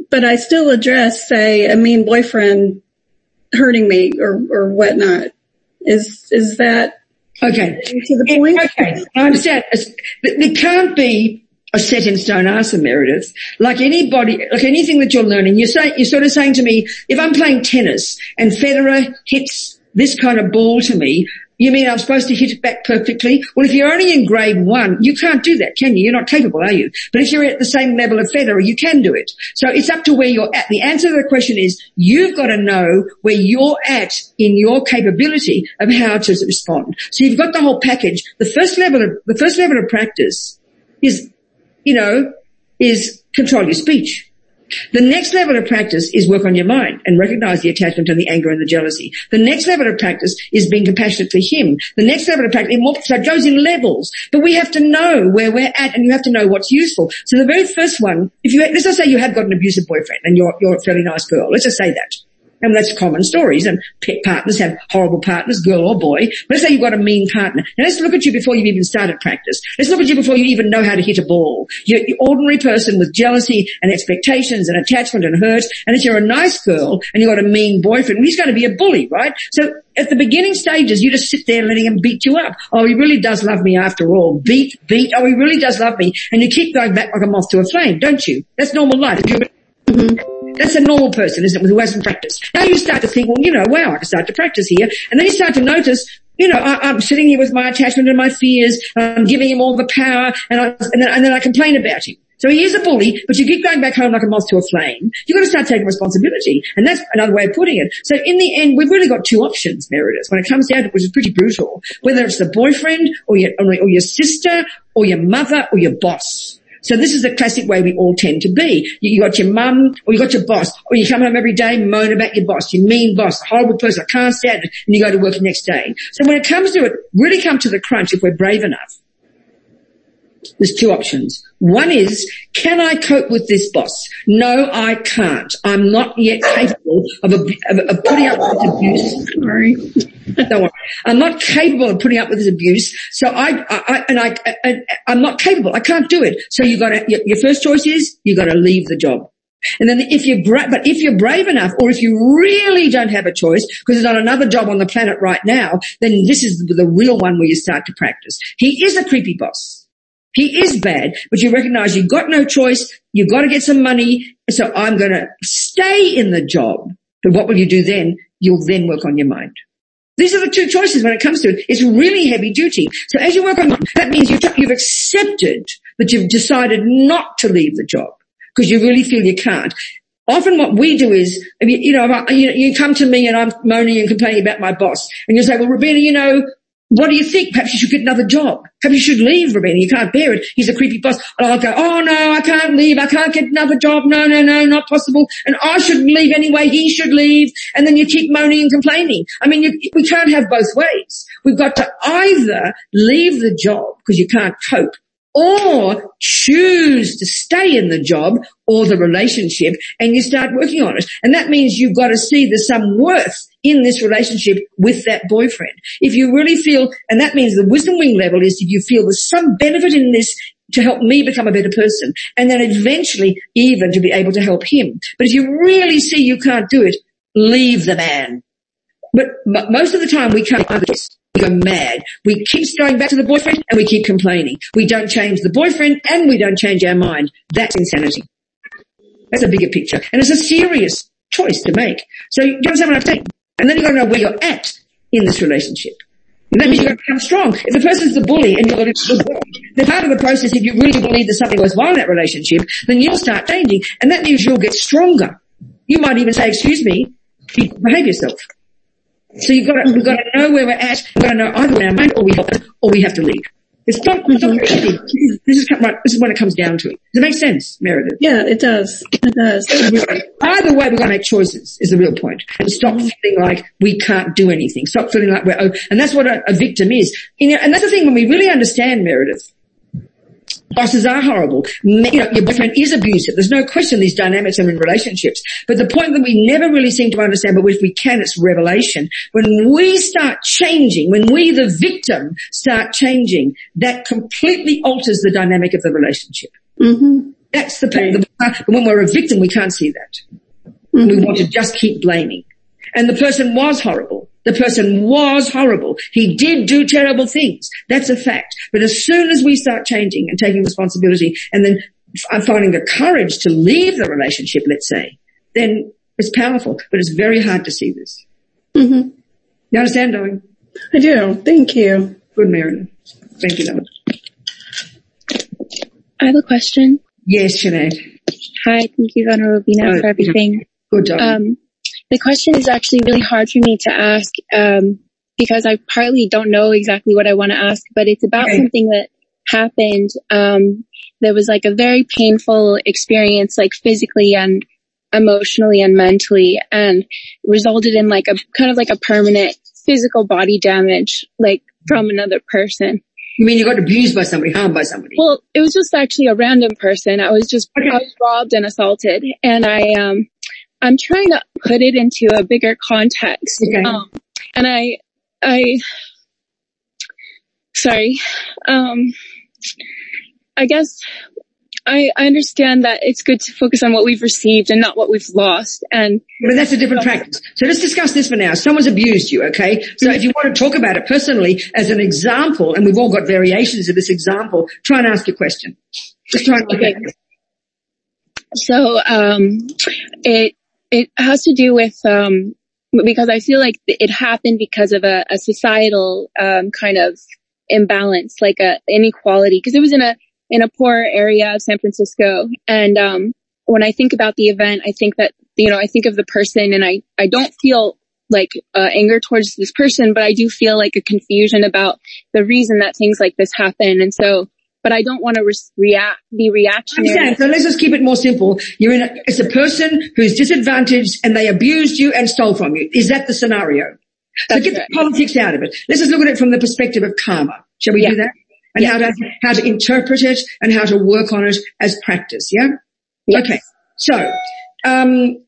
H: but I still address, say, a mean boyfriend hurting me or, or whatnot. Is, is that
F: okay?
H: To the point?
F: Okay. I understand. There can't be a set in stone answer, Meredith. Like anybody, like anything that you're learning, you're saying, you're sort of saying to me, if I'm playing tennis and Federer hits this kind of ball to me, you mean I'm supposed to hit it back perfectly? Well, if you're only in grade one, you can't do that, can you? You're not capable, are you? But if you're at the same level of Federer, you can do it. So it's up to where you're at. The answer to the question is you've got to know where you're at in your capability of how to respond. So you've got the whole package. The first level of, the first level of practice is, you know, is control your speech. The next level of practice is work on your mind and recognize the attachment and the anger and the jealousy. The next level of practice is being compassionate to him. The next level of practice, so it goes in levels, but we have to know where we're at and you have to know what's useful. So the very first one, if you, let's just say you have got an abusive boyfriend and you're, you're a fairly nice girl. Let's just say that. And that's common stories, and pet partners have horrible partners, girl or boy. But let's say you've got a mean partner. Now let's look at you before you've even started practice. Let's look at you before you even know how to hit a ball. You're an ordinary person with jealousy and expectations and attachment and hurt. And if you're a nice girl and you've got a mean boyfriend, he's going to be a bully, right? So at the beginning stages, you just sit there letting him beat you up. Oh, he really does love me after all. Beat, beat. Oh, he really does love me. And you keep going back like a moth to a flame, don't you? That's normal life. Mm-hmm. That's a normal person, isn't it, who hasn't practiced. Now you start to think, well, you know, wow, I can start to practice here. And then you start to notice, you know, I, I'm sitting here with my attachment and my fears. I'm giving him all the power, and, I, and, then, and then I complain about him. So he is a bully, but you keep going back home like a moth to a flame. You've got to start taking responsibility. And that's another way of putting it. So in the end, we've really got two options, Meredith, when it comes down to it, which is pretty brutal. Whether it's the boyfriend or your, or your sister or your mother or your boss. So this is the classic way we all tend to be. You, you got your mum or you got your boss, or you come home every day and moan about your boss, your mean boss, a horrible person, I can't stand it, and you go to work the next day. So when it comes to it, really come to the crunch if we're brave enough. There's two options. One is, can I cope with this boss? No, I can't. I'm not yet capable of, of, of putting up with this abuse. Sorry. Don't worry. I'm not capable of putting up with this abuse. So I, I, and I, I I'm not capable. I can't do it. So you got to, your, your first choice is you got to leave the job. And then if you're bra- but if you're brave enough, or if you really don't have a choice because there's not another job on the planet right now, then this is the real one where you start to practice. He is a creepy boss. He is bad, but you recognize you've got no choice. You've got to get some money. So I'm going to stay in the job. But what will you do then? You'll then work on your mind. These are the two choices when it comes to it. It's really heavy duty. So as you work on, that means you've, you've accepted that you've decided not to leave the job because you really feel you can't. Often what we do is, you know, you come to me and I'm moaning and complaining about my boss, and you'll say, well, Robina, you know, what do you think? Perhaps you should get another job. Perhaps you should leave, Robina. You can't bear it. He's a creepy boss. And I'll go, oh no, I can't leave. I can't get another job. No, no, no, not possible. And I shouldn't leave anyway. He should leave. And then you keep moaning and complaining. I mean, you, we can't have both ways. We've got to either leave the job because you can't cope, or choose to stay in the job or the relationship, and you start working on it. And that means you've got to see there's some worth in this relationship with that boyfriend. If you really feel, and that means the wisdom wing level is if you feel there's some benefit in this to help me become a better person, and then eventually even to be able to help him. But if you really see you can't do it, leave the man. But m- most of the time we can't do this. We go mad. We keep going back to the boyfriend and we keep complaining. We don't change the boyfriend and we don't change our mind. That's insanity. That's a bigger picture. And it's a serious choice to make. So you understand what I'm saying? And then you've got to know where you're at in this relationship. And that means you've got to become strong. If the person's the bully and you're the then part of the process, if you really believe there's something worthwhile in that relationship, then you'll start changing. And that means you'll get stronger. You might even say, excuse me, behave yourself. So you've got to, we've got to know where we're at. We've got to know either in our mind or we help or we have to leave. It's not, it's not easy. This is, right, this is when it comes down to it. Does it make sense, Meredith?
H: Yeah, it does. It does.
F: Either way, we've got to make choices is the real point. And stop feeling like we can't do anything. Stop feeling like we're, oh, and that's what a, a victim is. You know, and that's the thing when we really understand, Meredith, bosses are horrible. You know, your boyfriend is abusive. There's no question these dynamics are in relationships. But the point that we never really seem to understand, but if we can, it's revelation. When we start changing, when we, the victim, start changing, that completely alters the dynamic of the relationship.
H: Mm-hmm.
F: That's the, the, but when we're a victim, we can't see that. Mm-hmm. We want to just keep blaming. And the person was horrible. The person was horrible. He did do terrible things. That's a fact. But as soon as we start changing and taking responsibility and then f- finding the courage to leave the relationship, let's say, then it's powerful. But it's very hard to see this.
H: Mm-hmm.
F: You understand, darling?
H: I do. Thank you.
F: Good, Marilyn. Thank you, darling.
I: I have a question.
F: Yes, Sinead.
I: Hi, thank you, Venerable Robina,
F: Oh,
I: for everything.
F: Good, darling.
I: Um, the question is actually really hard for me to ask, um, because I partly don't know exactly what I want to ask, but it's about
F: Okay.
I: something that happened. Um, there was like a very painful experience, like physically and emotionally and mentally, and resulted in like a kind of like a permanent physical body damage, like from another person.
F: You mean you got abused by somebody, harmed by somebody?
I: Well, it was just actually a random person. I was just,
F: Okay.
I: I was robbed and assaulted, and I, um, I'm trying to put it into a bigger context.
F: Okay.
I: Um, and I, I, sorry, um, I guess I, I understand that it's good to focus on what we've received and not what we've lost. And
F: But that's a different practice. So let's discuss this for now. Someone's abused you, okay? So if you want to talk about it personally as an example, and we've all got variations of this example, try and ask your question. Just try and look
I: Okay.
F: at it.
I: So, um, it, it has to do with, um, because I feel like it happened because of a, a societal, um, kind of imbalance, like a inequality, because it was in a, in a poor area of San Francisco. And, um, when I think about the event, I think that, you know, I think of the person, and I, I don't feel like, uh, anger towards this person, but I do feel like a confusion about the reason that things like this happen. And so, but I don't want to re- react, be reactionary.
F: Understand. So let's just keep it more simple. You're in a, it's a person who's disadvantaged and they abused you and stole from you. Is that the scenario?
I: That's
F: so get
I: right.
F: the politics out of it. Let's just look at it from the perspective of karma. Shall we
I: Yeah.
F: do that? And
I: Yeah.
F: how to, how to interpret it and how to work on it as practice. Yeah?
I: Yes.
F: Okay. So, um,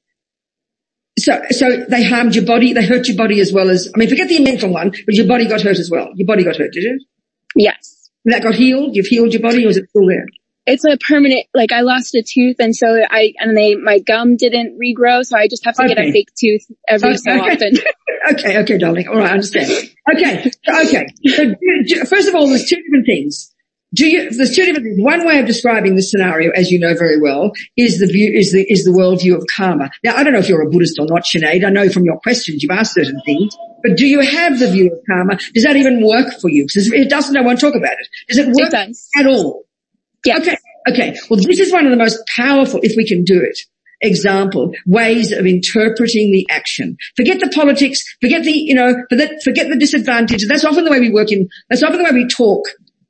F: so, so they harmed your body. They hurt your body as well as, I mean, forget the mental one, but your body got hurt as well. Your body got hurt, did it?
I: Yes.
F: And that got healed? You've healed your body, or is it still there?
I: It's a permanent, like I lost a tooth, and so I, and they, my gum didn't regrow, so I just have to get
F: Okay.
I: a fake tooth every so often.
F: okay, okay, darling. All right, I understand. Okay, okay. So, do- do- first of all, there's two different things. Do you, there's two different things. One way of describing this scenario, as you know very well, is the view, is the, is the worldview of karma. Now, I don't know if you're a Buddhist or not, Sinead. I know from your questions you've asked certain things, but do you have the view of karma? Does that even work for you? Because it doesn't, I won't talk about it. Does it work
I: It does.
F: at all?
I: Yes.
F: Okay, okay. Well, this is one of the most powerful, if we can do it, example, ways of interpreting the action. Forget the politics, forget the, you know, forget, forget the disadvantage. That's often the way we work in, that's often the way we talk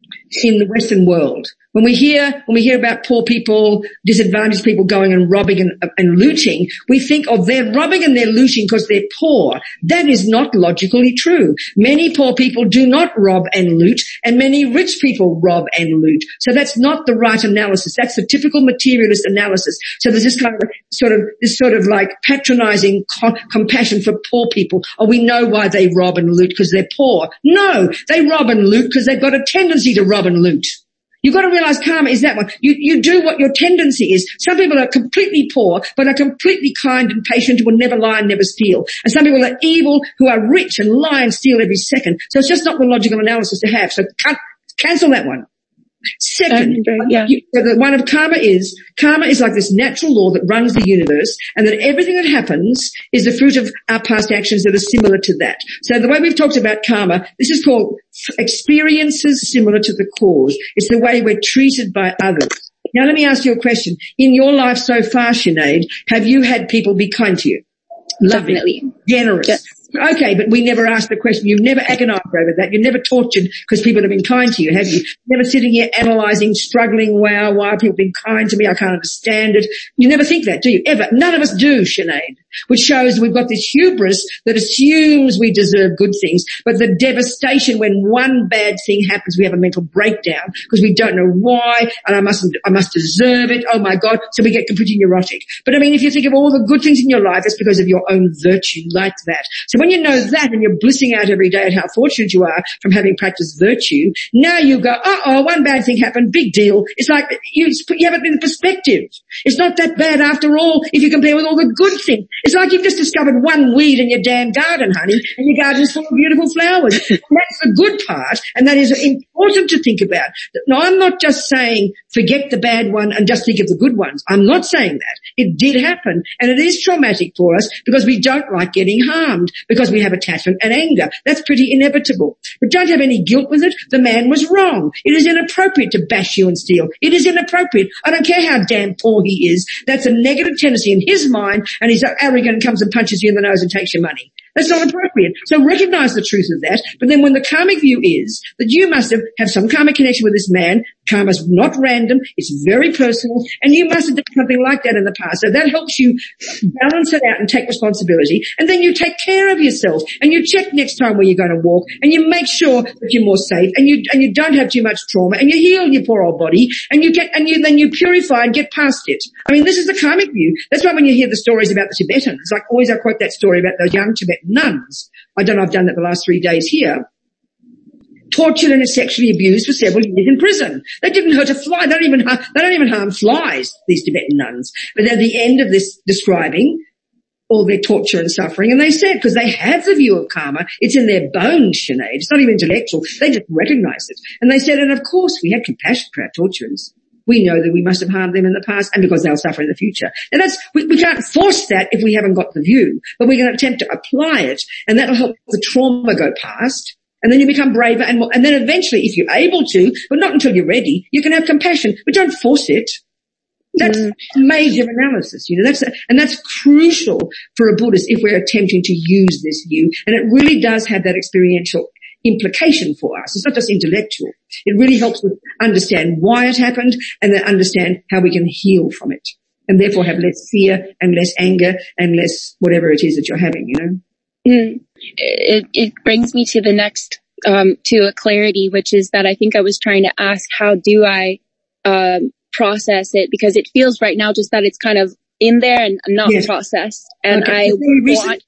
F: in the Western world. When we hear, when we hear about poor people, disadvantaged people going and robbing and, and looting, we think, oh, they're robbing and they're looting because they're poor. That is not logically true. Many poor people do not rob and loot, and many rich people rob and loot. So that's not the right analysis. That's the typical materialist analysis. So there's this kind of sort of, this sort of like patronizing co- compassion for poor people. Oh, we know why they rob and loot because they're poor. No, they rob and loot because they've got a tendency to rob and loot. You've got to realize karma is that one. You, you do what your tendency is. Some people are completely poor, but are completely kind and patient who will never lie and never steal. And some people are evil who are rich and lie and steal every second. So it's just not the logical analysis to have. So cut, cancel that one. Second,
I: Um, yeah.
F: you, the one of karma is, karma is like this natural law that runs the universe, and that everything that happens is the fruit of our past actions that are similar to that. So the way we've talked about karma, this is called experiences similar to the cause. It's the way we're treated by others. Now let me ask you a question. In your life so far, Sinead, have you had people be kind to you? Loving,
I: Definitely.
F: generous.
I: Yes.
F: Okay, but we never asked the question. You've never agonized over that. You're never tortured because people have been kind to you, have you? Never sitting here analyzing, struggling, wow, why have people been kind to me? I can't understand it. You never think that, do you? Ever. None of us do, Sinead, which shows we've got this hubris that assumes we deserve good things, but the devastation when one bad thing happens, we have a mental breakdown because we don't know why, and I mustn't, I must deserve it. Oh my God. So we get completely neurotic. But I mean, if you think of all the good things in your life, it's because of your own virtue like that. So when you know that and you're blissing out every day at how fortunate you are from having practiced virtue, now you go, uh-oh, one bad thing happened, big deal. It's like you, you have it in perspective. It's not that bad after all if you compare with all the good things. It's like you've just discovered one weed in your damn garden, honey, and your garden's full of beautiful flowers. And that's the good part, and that is important to think about. Now, I'm not just saying forget the bad one and just think of the good ones. I'm not saying that. It did happen, and it is traumatic for us because we don't like getting harmed, because we have attachment and anger. That's pretty inevitable. But don't have any guilt with it. The man was wrong. It is inappropriate to bash you and steal. It is inappropriate. I don't care how damn poor he is. That's a negative tendency in his mind, and he's so arrogant and comes and punches you in the nose and takes your money. That's not appropriate. So recognize the truth of that. But then when the karmic view is that you must have, have some karmic connection with this man, karma's not random, it's very personal, and you must have done something like that in the past. So that helps you balance it out and take responsibility. And then you take care of yourself, and you check next time where you're going to walk, and you make sure that you're more safe, and you, and you don't have too much trauma, and you heal your poor old body, and you get, and you, then you purify and get past it. I mean, this is the karmic view. That's why when you hear the stories about the Tibetans, like always I quote that story about those young Tibetan nuns. I don't know, I've done that the last three days here. Tortured and sexually abused for several years in prison. They didn't hurt a fly. They don't even harm, they don't even harm flies, these Tibetan nuns. But at the end of this describing all their torture and suffering, and they said, because they have the view of karma, it's in their bones, Sinead. It's not even intellectual. They just recognize it. And they said, and of course we had compassion for our torturers. We know that we must have harmed them in the past, and because they'll suffer in the future. And that's, we, we can't force that if we haven't got the view, but we can attempt to apply it, and that'll help the trauma go past, and then you become braver, and more, and then eventually, if you're able to, but not until you're ready, you can have compassion, but don't force it. That's mm. major analysis, you know, that's, and that's crucial for a Buddhist if we're attempting to use this view, and it really does have that experiential implication for us. It's not just intellectual. It really helps us understand why it happened and then understand how we can heal from it, and therefore have less fear and less anger and less whatever it is that you're having, you know.
I: Mm. It, it brings me to the next, um, to a clarity, which is that I think I was trying to ask, how do I, um, process it? Because it feels right now just that it's kind of in there and not yes. processed. And okay. I want,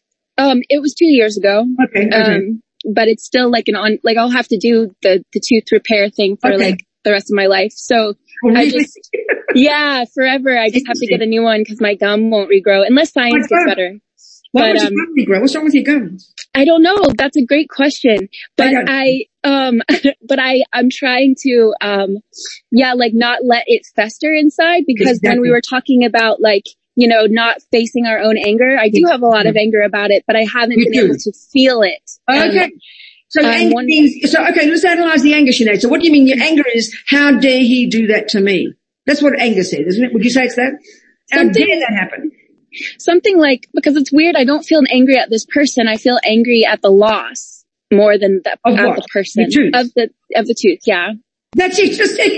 I: um, it was two years ago.
F: Okay. okay.
I: Um, but it's still like an on, like I'll have to do the, the tooth repair thing for okay. like the rest of my life. So
F: oh, really?
I: I just, yeah, forever. I just have to get a new one because my gum won't regrow unless science gets better.
F: Why would um, your gum regrow? What's wrong with your gums?
I: I don't know. That's a great question. But I, um, but I, I'm trying to, um, yeah, like not let it fester inside, because exactly. when we were talking about like, you know, not facing our own anger, I do have a lot of anger about it, but I haven't you been do. able to feel it.
F: Okay. Um, so anger one- means, so okay, let's analyze the anger, Sinead. So what do you mean your anger is, how dare he do that to me? That's what anger says, isn't it? Would you say it's that? How Something- dare that happen?
I: Something like, because it's weird, I don't feel angry at this person. I feel angry at the loss more than the,
F: of
I: at
F: what?
I: the person.
F: The
I: of the, of the tooth, yeah.
F: That's interesting.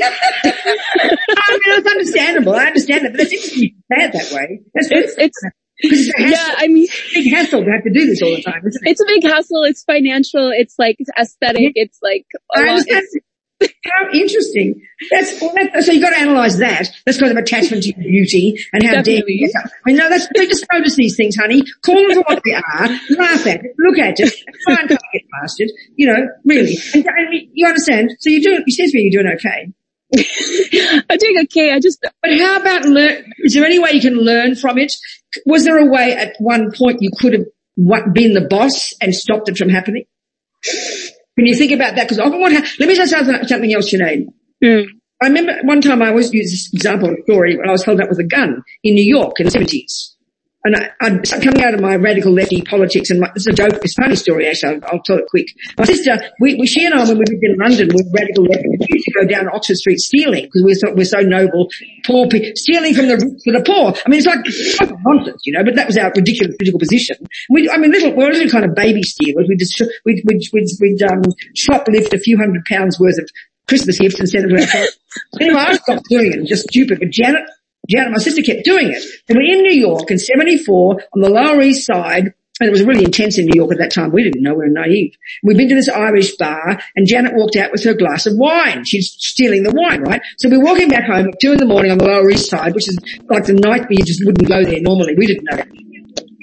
F: I mean, it's understandable. I understand that, but that's interesting. You say it that way. That's
I: it's, it's,
F: it's a hassle.
I: Yeah, I mean,
F: it's a big hassle to have to do this all the time, isn't it?
I: It's a big hassle. It's financial. It's like aesthetic. It's like a
F: I
I: lot.
F: Understand. How interesting. That's, well, that, so you've got to analyze that. That's kind of attachment to your beauty and how dare you. I mean, no, that's, they just notice these things, honey. Call them for what they are. Laugh at it. Look at it. Try and get past it. You know, really. And, and you understand? So you do, it seems to me you're doing okay.
I: I'm doing okay. I just,
F: but how about learn, is there any way you can learn from it? Was there a way at one point you could have what, been the boss and stopped it from happening? Can you think about that? Because often what ha- let me say something else, Sinead.
I: Mm.
F: I remember one time I always use this example of a story when I was held up with a gun in New York in the seventies. And I, I'd coming out of my radical lefty politics, and my, this is a joke, it's a funny story actually, I'll, I'll tell it quick. My sister, we, we, she and I, when we lived in London, we were radical lefty. We used to go down Oxford Street stealing, because we thought we're so noble, poor people, stealing from the rich for the poor. I mean, it's like, it's like nonsense, you know, but that was our ridiculous political position. We, I mean, little, we're little kind of baby stealers. We just, we'd, we'd, we'd, we'd, um, shoplift a few hundred pounds worth of Christmas gifts and send them to our parents. Anyway, I stopped doing it, just stupid, but Janet, Janet, my sister, kept doing it. And we're in New York in seventy-four on the Lower East Side, and it was really intense in New York at that time. We didn't know, we were naive. We'd been to this Irish bar, and Janet walked out with her glass of wine. She's stealing the wine, right? So we're walking back home at two in the morning on the Lower East Side, which is like the night where you just wouldn't go there normally. We didn't know that.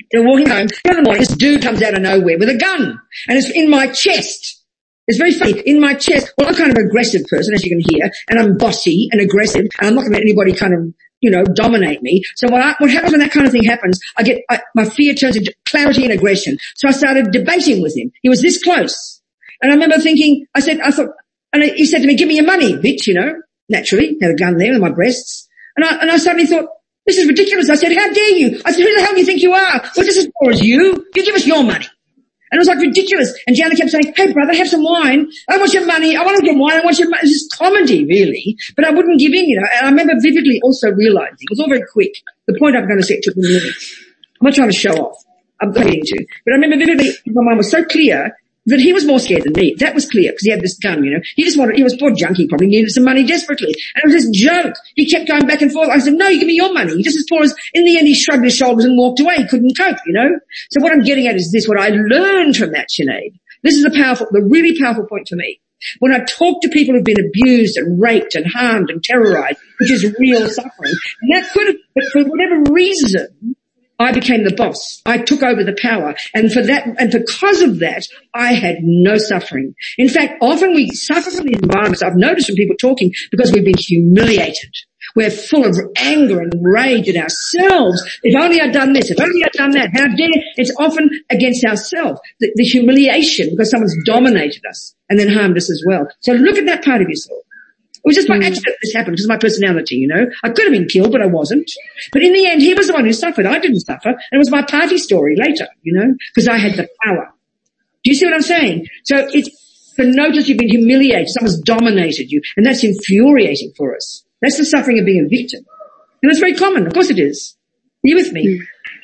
F: They're walking home. The other morning, this dude comes out of nowhere with a gun, and it's in my chest. It's very funny. In my chest, well, I'm kind of an aggressive person, as you can hear, and I'm bossy and aggressive, and I'm not going to let anybody kind of, you know, dominate me. So what, I, what happens when that kind of thing happens, I get, I, my fear turns into clarity and aggression. So I started debating with him. He was this close. And I remember thinking, I said, I thought, and he said to me, give me your money, bitch, you know, naturally, had a gun there in my breasts. And I, and I suddenly thought, this is ridiculous. I said, how dare you? I said, who the hell do you think you are? Well, this is for us, you. You give us your money. And it was like ridiculous. And Gianna kept saying, hey brother, have some wine. I want your money. I want to get wine. I want your money. It's just comedy, really. But I wouldn't give in, you know. And I remember vividly also realizing, it was all very quick. The point I'm going to say took me a minute. I'm not trying to show off. I'm not getting to. But I remember vividly, my mind was so clear that he was more scared than me. That was clear because he had this gun, you know. He just wanted, he was poor junkie, probably needed some money desperately. And it was this joke. He kept going back and forth. I said, no, you give me your money. He just as poor as, in the end, he shrugged his shoulders and walked away. He couldn't cope, you know. So what I'm getting at is this, what I learned from that, Sinead. This is a powerful, the really powerful point for me. When I talk to people who've been abused and raped and harmed and terrorized, which is real suffering, and that could have, but for whatever reason, I became the boss. I took over the power. And for that, and because of that, I had no suffering. In fact, often we suffer from these environments. I've noticed from people talking because we've been humiliated. We're full of anger and rage at ourselves. If only I'd done this. If only I'd done that. How dare you? It's often against ourselves. The, the humiliation because someone's dominated us and then harmed us as well. So look at that part of yourself. It was just by accident this happened because of my personality, you know. I could have been killed, but I wasn't. But in the end, he was the one who suffered. I didn't suffer. And it was my party story later, you know, because I had the power. Do you see what I'm saying? So it's to notice you've been humiliated. Someone's dominated you. And that's infuriating for us. That's the suffering of being a victim. And that's very common. Of course it is. Are you with me?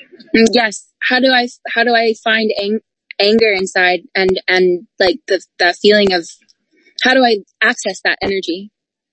I: Yes. How do I, how do I find ang- anger inside and, and like the, that feeling of, how do I access that energy?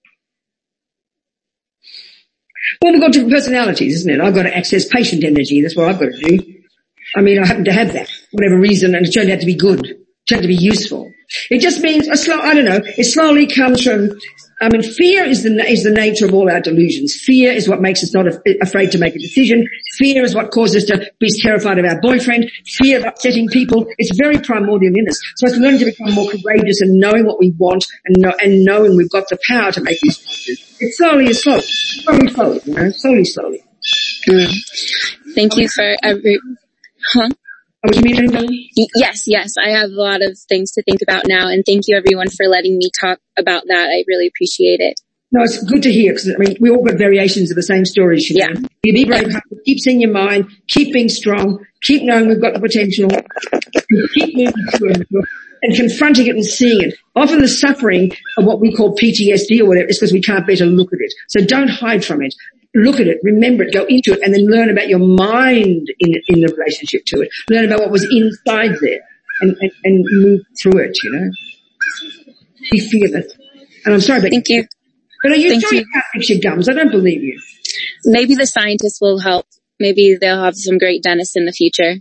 F: Well, we've got different personalities, isn't it? I've got to access patient energy. That's what I've got to do. I mean, I happen to have that, for whatever reason, and it turned out to be good. It turned out to be useful. It just means, a slow, I don't know, it slowly comes from, I mean, fear is the, is the nature of all our delusions. Fear is what makes us not af- afraid to make a decision. Fear is what causes us to be terrified of our boyfriend. Fear of upsetting people. It's very primordial in us. So it's learning to become more courageous and knowing what we want and, know, and knowing we've got the power to make these choices. It's slowly and slowly. Slowly, slowly, you know, slowly, slowly.
I: Mm. Thank you for every, huh?
F: Oh, you mean anything?
I: Yes, yes. I have a lot of things to think about now, and thank you everyone for letting me talk about that. I really appreciate it.
F: No, it's good to hear because, I mean, we all got variations of the same story. You know? Yeah. You be brave, keep seeing your mind, keep being strong, keep knowing we've got the potential, keep moving through it and confronting it and seeing it. Often the suffering of what we call P T S D or whatever is because we can't bear to look at it. So don't hide from it. Look at it, remember it, go into it, and then learn about your mind in in the relationship to it. Learn about what was inside there and, and, and move through it, you know. Be fearless. And I'm sorry, but
I: thank you.
F: But are you
I: Thank
F: sure you. you can't fix your gums? I don't believe you.
I: Maybe the scientists will help. Maybe they'll have some great dentists in the future.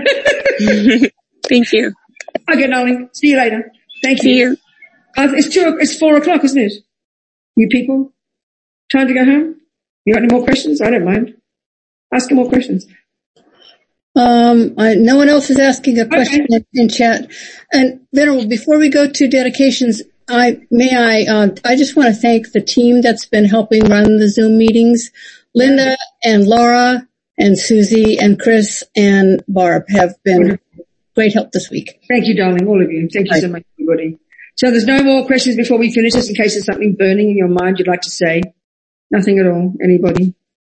I: Thank you.
F: Okay, darling. See you later. Thank
I: See
F: you.
I: you.
F: Uh, it's two, it's four o'clock, isn't it? You people? Time to go home? You got any more questions? I don't mind. Ask more questions.
A: Um, I, no one else is asking a question okay. in, in chat. And Venerable, before we go to dedications, I, may I, uh, I just want to thank the team that's been helping run the Zoom meetings. Linda and Laura and Susie and Chris and Barb have been great help this week.
F: Thank you, darling, all of you. Thank you Bye. so much, everybody. So there's no more questions before we finish this in case there's something burning in your mind you'd like to say. Nothing at all. Anybody?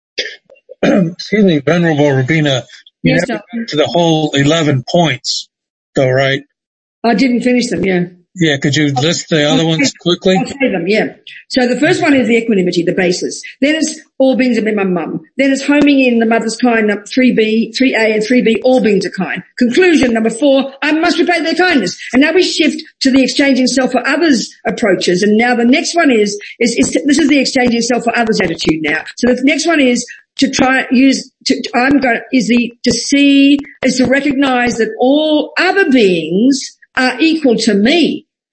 J: Excuse me, Venerable Robina. You
F: yes,
J: have to, to the whole eleven points, though, right?
F: I didn't finish them, yeah.
J: Yeah, could you list the other ones quickly?
F: I'll say them, yeah. So the first one is the equanimity, the basis. Then it's all beings have been my mum. Then it's homing in the mother's kind, three B, three A and three B, all beings are kind. Conclusion, number four, I must repay their kindness. And now we shift to the exchanging self for others approaches. And now the next one is, is, is this is the exchanging self for others attitude now. So the next one is to try use, to, I'm going, is the, to see, is to recognize that all other beings are equal to me.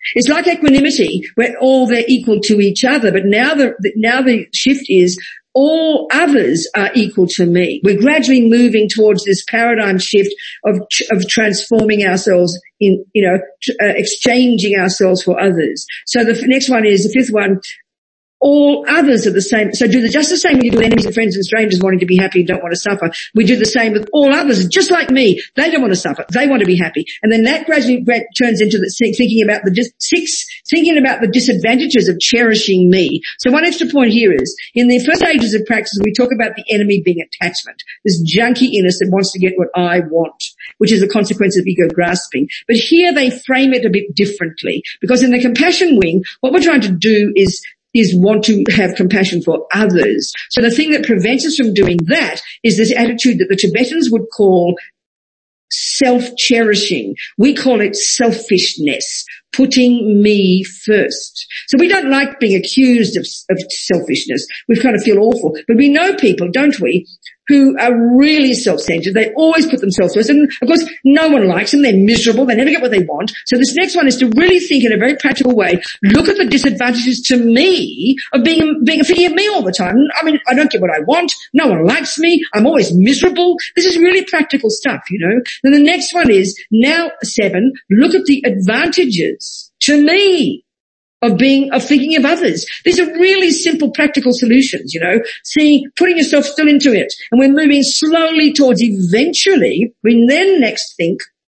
F: It's like equanimity, where all they're equal to each other, but now the, now the shift is all others are equal to me. We're gradually moving towards this paradigm shift of, of transforming ourselves in, you know, uh, exchanging ourselves for others. So the next one is, the fifth one, all others are the same. So do the, just the same when you do enemies and friends and strangers wanting to be happy and don't want to suffer. We do the same with all others, just like me. They don't want to suffer. They want to be happy. And then that gradually turns into the thinking about the dis- six, thinking about the disadvantages of cherishing me. So one extra point here is, in the first stages of practice, we talk about the enemy being attachment. This junky inner that wants to get what I want, which is a consequence of ego grasping. But here they frame it a bit differently, because in the compassion wing, what we're trying to do is is want to have compassion for others. So the thing that prevents us from doing that is this attitude that the Tibetans would call self-cherishing. We call it selfishness, putting me first. So we don't like being accused of, of selfishness. We kind of feel awful. But we know people, don't we, who are really self-centered. They always put themselves first. And of course, no one likes them. They're miserable. They never get what they want. So this next one is to really think in a very practical way, look at the disadvantages to me of being, being thinking of me all the time. I mean, I don't get what I want. No one likes me. I'm always miserable. This is really practical stuff, you know. Then the next one is, now seven, look at the advantages to me of being, of thinking of others. These are really simple practical solutions, you know, seeing, putting yourself still into it. And we're moving slowly towards eventually, we then next think,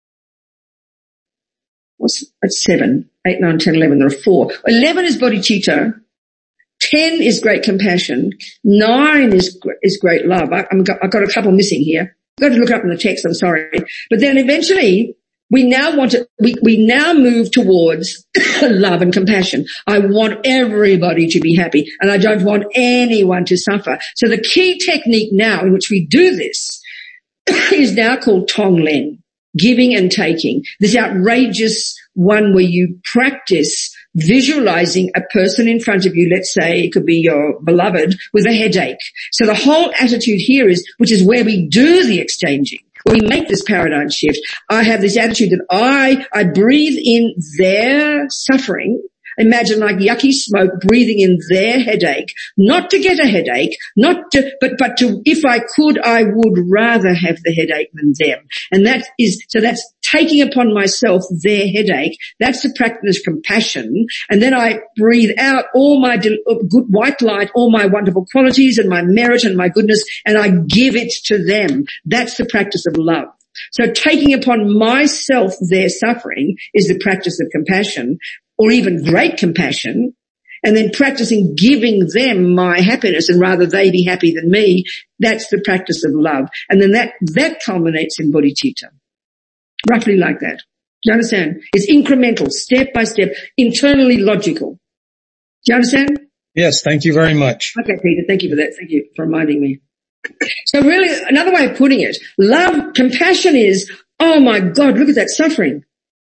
F: what's, that's seven, eight, nine, ten, eleven, there are four. eleven is bodhicitta. ten is great compassion. nine is, is great love. I, I'm got, I've got a couple missing here. I've got to look up in the text, I'm sorry. But then eventually, we now want to, we, we now move towards love and compassion. I want everybody to be happy, and I don't want anyone to suffer. So the key technique now in which we do this is now called Tonglen, giving and taking. This outrageous one where you practice visualizing a person in front of you, let's say it could be your beloved, with a headache. So the whole attitude here is, which is where we do the exchanging, when we make this paradigm shift, I have this attitude that I, I breathe in their suffering. Imagine like yucky smoke breathing in their headache, not to get a headache, not to, but, but to, if I could, I would rather have the headache than them. And that is, so that's taking upon myself their headache. That's the practice of compassion. And then I breathe out all my good white light, all my wonderful qualities and my merit and my goodness, and I give it to them. That's the practice of love. So taking upon myself their suffering is the practice of compassion, or even great compassion, and then practicing giving them my happiness, and rather they be happy than me. That's the practice of love. And then that, that culminates in bodhicitta. Roughly like that. Do you understand? It's incremental, step by step, internally logical. Do you understand?
J: Yes, thank you very much.
F: Okay, Peter, thank you for that. Thank you for reminding me. So really, another way of putting it, love, compassion is, oh my God, look at that suffering.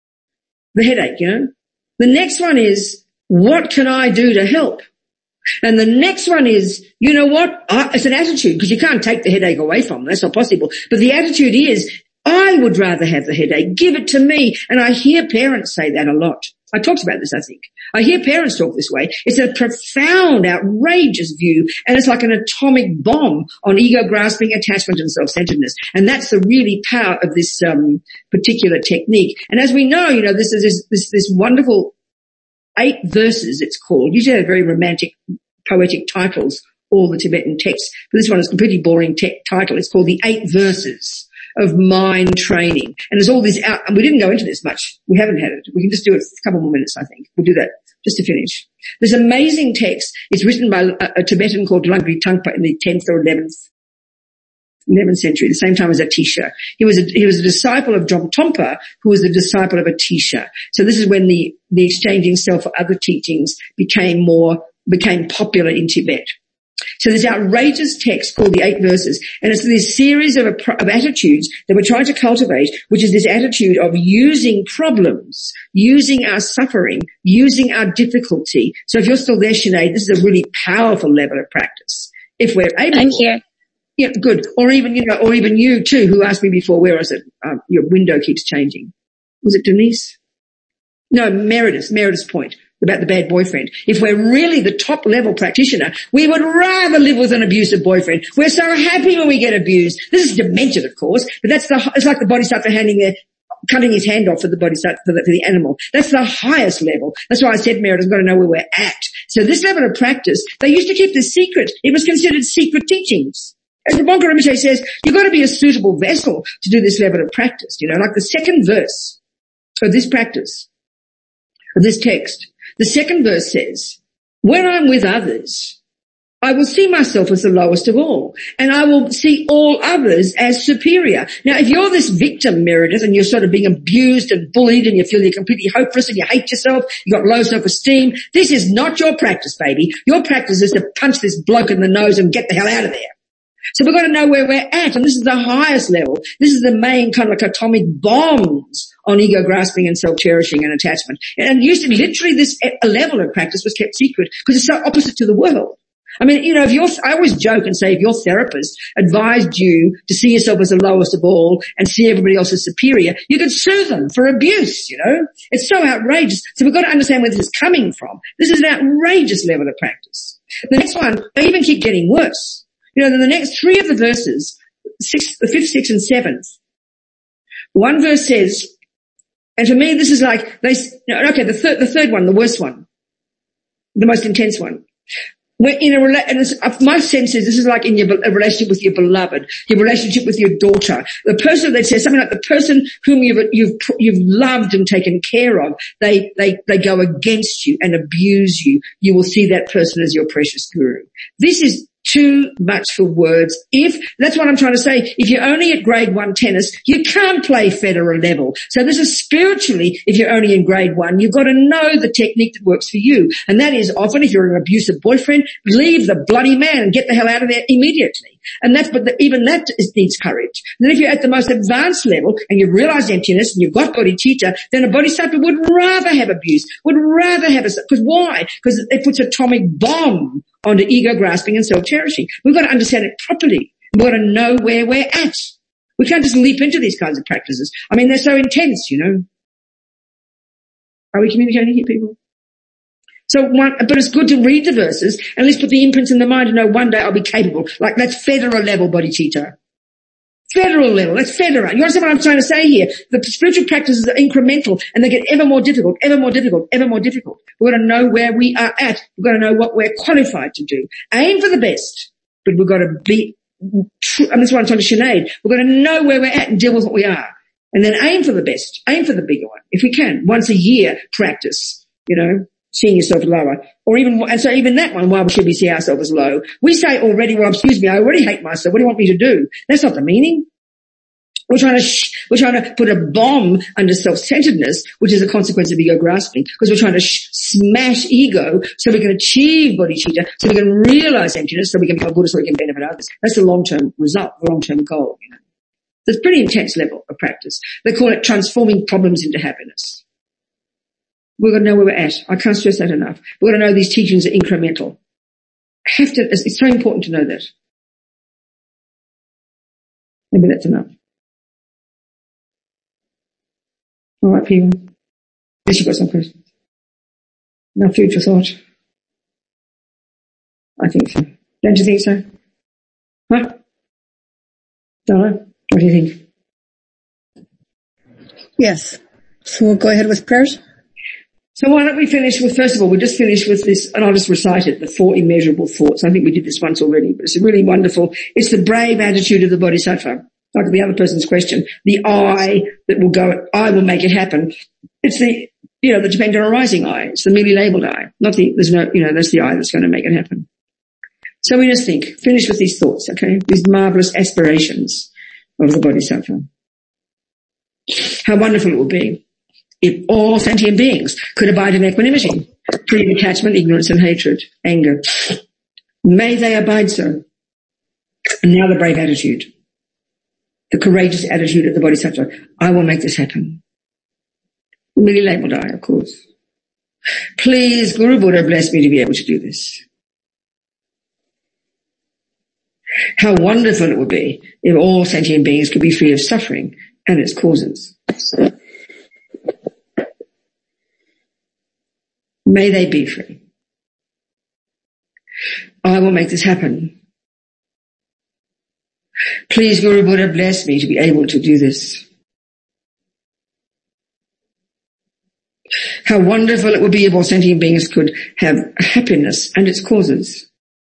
F: The headache, you know? The next one is, what can I do to help? And the next one is, you know what? I, it's an attitude, because you can't take the headache away from them. That's not possible. But the attitude is, I would rather have the headache. Give it to me. And I hear parents say that a lot. I talked about this, I think. I hear parents talk this way. It's a profound, outrageous view, and it's like an atomic bomb on ego grasping, attachment, and self-centeredness. And that's the really power of this um particular technique. And as we know, you know, this is this this, this wonderful eight verses, it's called. Usually they have very romantic, poetic titles, all the Tibetan texts. But this one is a completely boring te- title. It's called The Eight Verses of Mind Training. And there's all these out, and we didn't go into this much. We haven't had it. We can just do it a couple more minutes, I think. We'll do that just to finish. There's amazing text. It's written by a, a Tibetan called Langri Tangpa in the tenth or eleventh, eleventh century, the same time as Atisha. He was a, he was a disciple of Dromtonpa, who was a disciple of Atisha. So this is when the, the exchanging self for other teachings became more, became popular in Tibet. So this outrageous text called The Eight Verses, and it's this series of, of attitudes that we're trying to cultivate, which is this attitude of using problems, using our suffering, using our difficulty. So if you're still there, Sinead, this is a really powerful level of practice. If we're able
I: I'm
F: to.
I: here.
F: Yeah, good. Or even, you know, or even you too, who asked me before, where is it? Um, your window keeps changing. Was it Denise? No, Meredith, Meredith's point about the bad boyfriend. If we're really the top level practitioner, we would rather live with an abusive boyfriend. We're so happy when we get abused. This is demented, of course, but that's the, it's like the bodhisattva handing their, cutting his hand off for the bodhisattva, for the, for the animal. That's the highest level. That's why I said, Meredith, I've got to know where we're at. So this level of practice, they used to keep this secret. It was considered secret teachings. As the Bonka Rinpoche says, you've got to be a suitable vessel to do this level of practice. You know, like the second verse of this practice, of this text. The second verse says, when I'm with others, I will see myself as the lowest of all, and I will see all others as superior. Now, if you're this victim, Meredith, and you're sort of being abused and bullied and you feel you're completely hopeless and you hate yourself, you've got low self-esteem, this is not your practice, baby. Your practice is to punch this bloke in the nose and get the hell out of there. So we've got to know where we're at, and this is the highest level. This is the main kind of like atomic bombs on ego grasping and self-cherishing and attachment. And used to literally this a level of practice was kept secret because it's so opposite to the world. I mean, you know, if you're, I always joke and say if your therapist advised you to see yourself as the lowest of all and see everybody else as superior, you could sue them for abuse, you know. It's so outrageous. So we've got to understand where this is coming from. This is an outrageous level of practice. The next one, they even keep getting worse. You know, then the next three of the verses, sixth, the fifth, sixth, and seventh, one verse says, and for me this is like, they, okay, the third, the third one, the worst one, the most intense one. We're in a, and my sense is this is like in your a relationship with your beloved, your relationship with your daughter, the person that says something like the person whom you've, you've, you've loved and taken care of, they, they, they go against you and abuse you. You will see that person as your precious guru. This is too much for words. If, that's what I'm trying to say, if you're only at grade one tennis, you can't play Federer level. So this is spiritually, if you're only in grade one, you've got to know the technique that works for you. And that is often if you're an abusive boyfriend, leave the bloody man and get the hell out of there immediately. And that's, but the, even that is, needs courage. And then if you're at the most advanced level and you've realized emptiness and you've got bodhicitta, then a bodhisattva would rather have abuse, would rather have a, because why? Because it puts atomic bomb onto ego grasping and self-cherishing. We've got to understand it properly. We've got to know where we're at. We can't just leap into these kinds of practices. I mean, they're so intense, you know. Are we communicating here, people? So one, but it's good to read the verses and at least put the imprints in the mind to know one day I'll be capable. Like that's Federer level bodhicitta. Federal level, that's Federer. You understand what I'm trying to say here? The spiritual practices are incremental and they get ever more difficult, ever more difficult, ever more difficult. We've got to know where we are at. We've got to know what we're qualified to do. Aim for the best, but we've got to be true. And that's what I'm talking to Sinead. We've got to know where we're at and deal with what we are. And then aim for the best. Aim for the bigger one. If we can. Once a year practice, you know, seeing yourself lower. Or even, and so even that one, why should we see ourselves as low? We say already, well, excuse me, I already hate myself. What do you want me to do? That's not the meaning. We're trying to, sh- we're trying to put a bomb under self-centeredness, which is a consequence of ego grasping, because we're trying to sh- smash ego so we can achieve bodhicitta, so we can realize emptiness, so we can become Buddha, so we can benefit others. That's the long-term result, the long-term goal, you know. It's a pretty intense level of practice. They call it transforming problems into happiness. We've got to know where we're at. I can't stress that enough. We've got to know these teachings are incremental. Have to, it's so important to know that. Maybe that's enough. All right, people. Guess you've got some questions. Enough food for thought. I think so. Don't you think so? Huh? Don't know. What do you think?
A: Yes. So we'll go ahead with prayers.
F: So why don't we finish with, first of all, we just finished with this, and I'll just recite it, the four immeasurable thoughts. I think we did this once already, but it's really wonderful. It's the brave attitude of the bodhisattva, like the other person's question. The I that will go, I will make it happen. It's the, you know, the dependent arising I. It's the merely labeled I. Not the, there's no, you know, that's the I that's going to make it happen. So we just think, finish with these thoughts, okay? These marvelous aspirations of the bodhisattva. How wonderful it would be if all sentient beings could abide in equanimity, free of attachment, ignorance and hatred, anger. May they abide so. And now the brave attitude, the courageous attitude of the bodhisattva. I will make this happen. Merely labeled I, of course. Please, Guru Buddha, bless me to be able to do this. How wonderful it would be if all sentient beings could be free of suffering and its causes. May they be free. I will make this happen. Please, Guru Buddha, bless me to be able to do this. How wonderful it would be if all sentient beings could have happiness and its causes.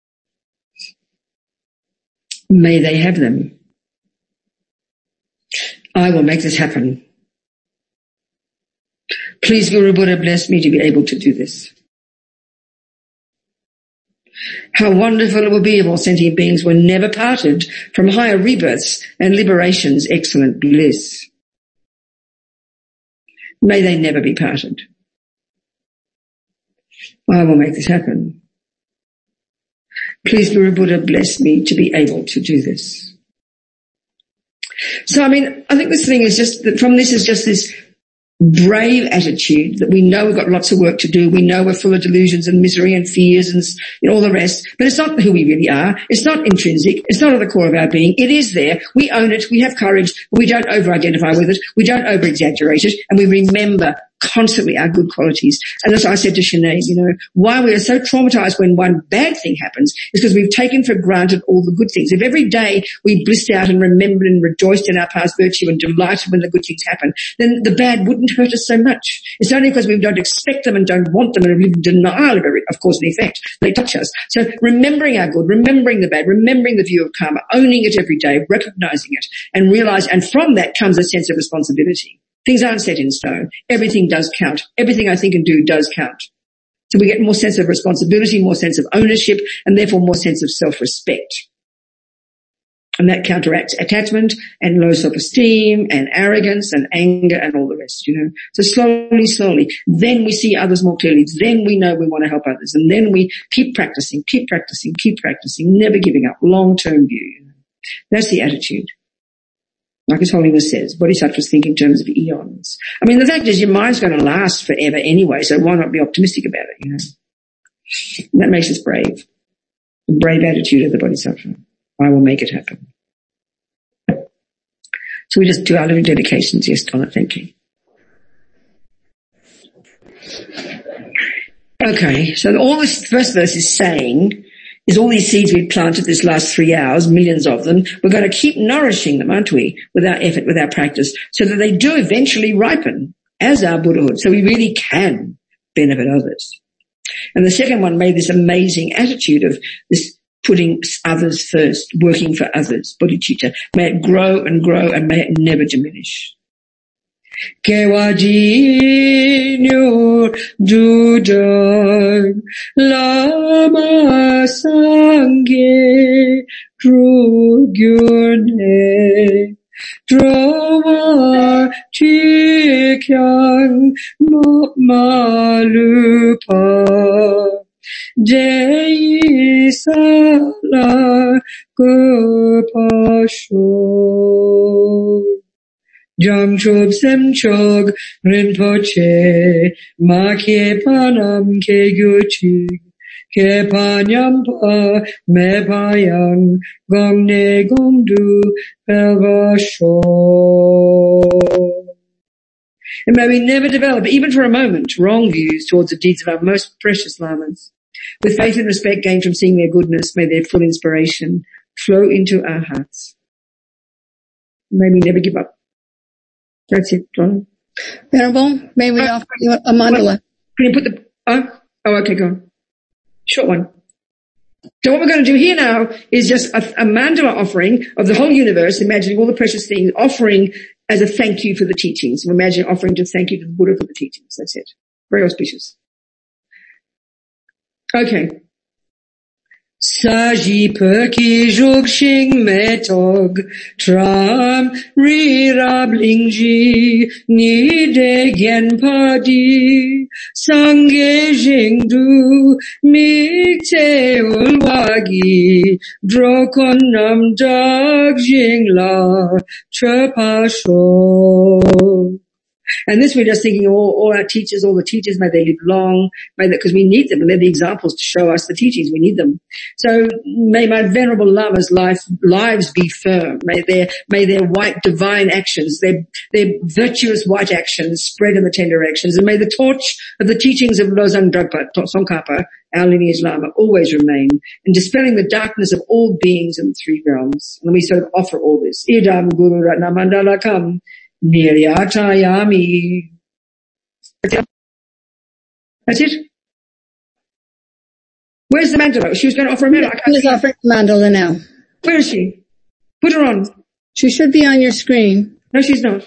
F: May they have them. I will make this happen. Please, Guru Buddha, bless me to be able to do this. How wonderful it would be if all sentient beings were never parted from higher rebirths and liberation's excellent bliss. May they never be parted. I will make this happen. Please, Guru Buddha, bless me to be able to do this. So, I mean, I think this thing is just that from this is just this brave attitude that we know we've got lots of work to do. We know we're full of delusions and misery and fears and you know, all the rest, but it's not who we really are. It's not intrinsic. It's not at the core of our being. It is there. We own it. We have courage. But we don't over-identify with it. We don't over-exaggerate it. And we remember constantly our good qualities. And as I said to Sinead, you know, why we are so traumatized when one bad thing happens is because we've taken for granted all the good things. If every day we blissed out and remembered and rejoiced in our past virtue and delighted when the good things happen, then the bad wouldn't hurt us so much. It's only because we don't expect them and don't want them and live in denial of, every, of course, the effect. They touch us. So remembering our good, remembering the bad, remembering the view of karma, owning it every day, recognizing it, and realize, and from that comes a sense of responsibility. Things aren't set in stone. Everything does count. Everything I think and do does count. So we get more sense of responsibility, more sense of ownership, and therefore more sense of self-respect. And that counteracts attachment and low self-esteem and arrogance and anger and all the rest, you know. So slowly, slowly, then we see others more clearly. Then we know we want to help others. And then we keep practicing, keep practicing, keep practicing, never giving up. Long-term view, you know. That's the attitude. Like His Holiness says, bodhisattvas think in terms of eons. I mean, the fact is your mind's going to last forever anyway, so why not be optimistic about it, you know? And that makes us brave. The brave attitude of the bodhisattva. I will make it happen. So we just do our little dedications. Yes, Donna, thank you. Okay, so all this first verse is saying is all these seeds we've planted this last three hours, millions of them, we're going to keep nourishing them, aren't we, with our effort, with our practice, so that they do eventually ripen as our Buddhahood, so we really can benefit others. And the second one made this amazing attitude of this putting others first, working for others, bodhicitta. May it grow and grow and may it never diminish. Kewaji nyo jujang lama sangye drugyurne drawa chikyang malupa jai sala kupasho Jamchob semchog rinpoche ma ke panam ke gyuchi ke panyampa me payang gongne gongdu pelvasho. And may we never develop, even for a moment, wrong views towards the deeds of our most precious lamas. With faith and respect gained from seeing their goodness, may their full inspiration flow into our hearts. May we never give up. That's it, John.
A: Venerable, may we uh, offer you a mandala?
F: Can you put the, oh, oh, okay, go on. Short one. So what we're going to do here now is just a, a mandala offering of the whole universe, imagining all the precious things, offering as a thank you for the teachings. Imagine offering to thank you to the Buddha for the teachings. That's it. Very auspicious. Okay. Saji perki jugshing metog tram rirab lingji ni de genpadi sange jingdu mikte ulwagi drokonam dag jingla chapasho. And this we're just thinking all, all our teachers, all the teachers, may they live long, may they, because we need them, and they're the examples to show us the teachings. We need them. So may my venerable lamas' life, lives be firm. May their, may their white divine actions, their, their virtuous white actions spread in the ten directions, and may the torch of the teachings of Losang Dragpa, Tsongkhapa, our lineage Lama, always remain in dispelling the darkness of all beings in the three realms. And we sort of offer all this. Idam Guru Ratna Mandala Kam Niryatayami. That's it. Where's the mandala? She was going to offer a mandala.
A: She's offering a mandala now.
F: Where is she? Put her on.
A: She should be on your screen.
F: No, she's not.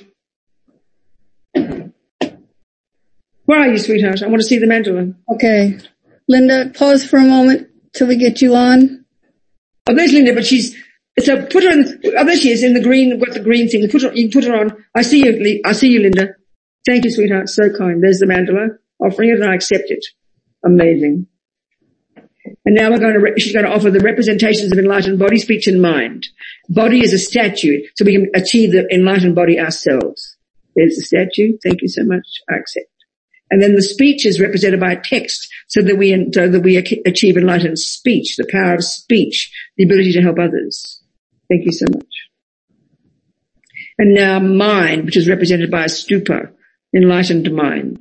F: Where are you, sweetheart? I want to see the mandala.
A: Okay. Linda, pause for a moment till we get you on.
F: Oh, there's Linda, but she's, so put her in, the, oh, there she is in the green, got the green thing. Put her, you can put her on. I see you, I see you, Linda. Thank you, sweetheart. So kind. There's the mandala. Offering it and I accept it. Amazing. And now we're going to, re- she's going to offer the representations of enlightened body, speech and mind. Body is a statue, so we can achieve the enlightened body ourselves. There's the statue. Thank you so much. I accept. And then the speech is represented by a text so that we, so that we achieve enlightened speech, the power of speech, the ability to help others. Thank you so much. And now mind, which is represented by a stupa, enlightened mind.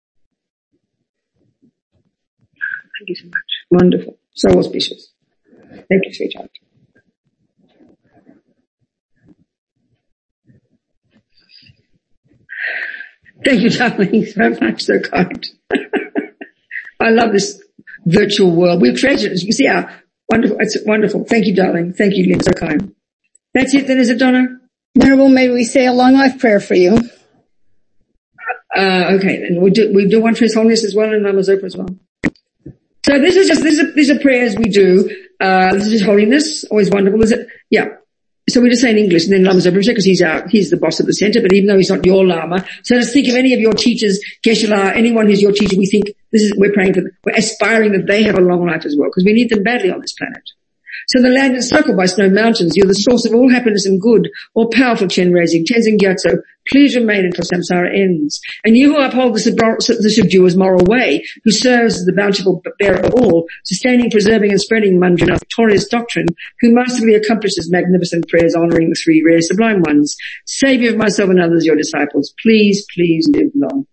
F: Thank you so much. Wonderful. So auspicious. Thank you, sweetheart. Thank you, darling, so much, so kind. I love this virtual world. We've treasured it. You can see how wonderful, it's wonderful. Thank you, darling. Thank you, Lynn, so kind. That's it then, is it, Donna?
A: Venerable, may we say a long life prayer for you?
F: Uh, okay, then we do, we do one for His Holiness as well and Lama Zopa as well. So this is just, this is, these are prayers we do. Uh, this is His Holiness, always wonderful. Is it? Yeah. So we just say in English and then Lama Zopa because he's our, he's the boss of the center, but even though he's not your Lama. So just think of any of your teachers, Geshe-la, anyone who's your teacher, we think this is, we're praying for them. We're aspiring that they have a long life as well because we need them badly on this planet. So the land encircled by snow mountains, you're the source of all happiness and good, all powerful Chenrezig, Tenzin Gyatso, please remain until samsara ends. And you who uphold the, sub- the subduer's moral way, who serves as the bountiful bearer of all, sustaining, preserving and spreading Manjunath's victorious doctrine, who masterfully accomplishes magnificent prayers honoring the three rare sublime ones, Saviour of myself and others, your disciples, please, please live long.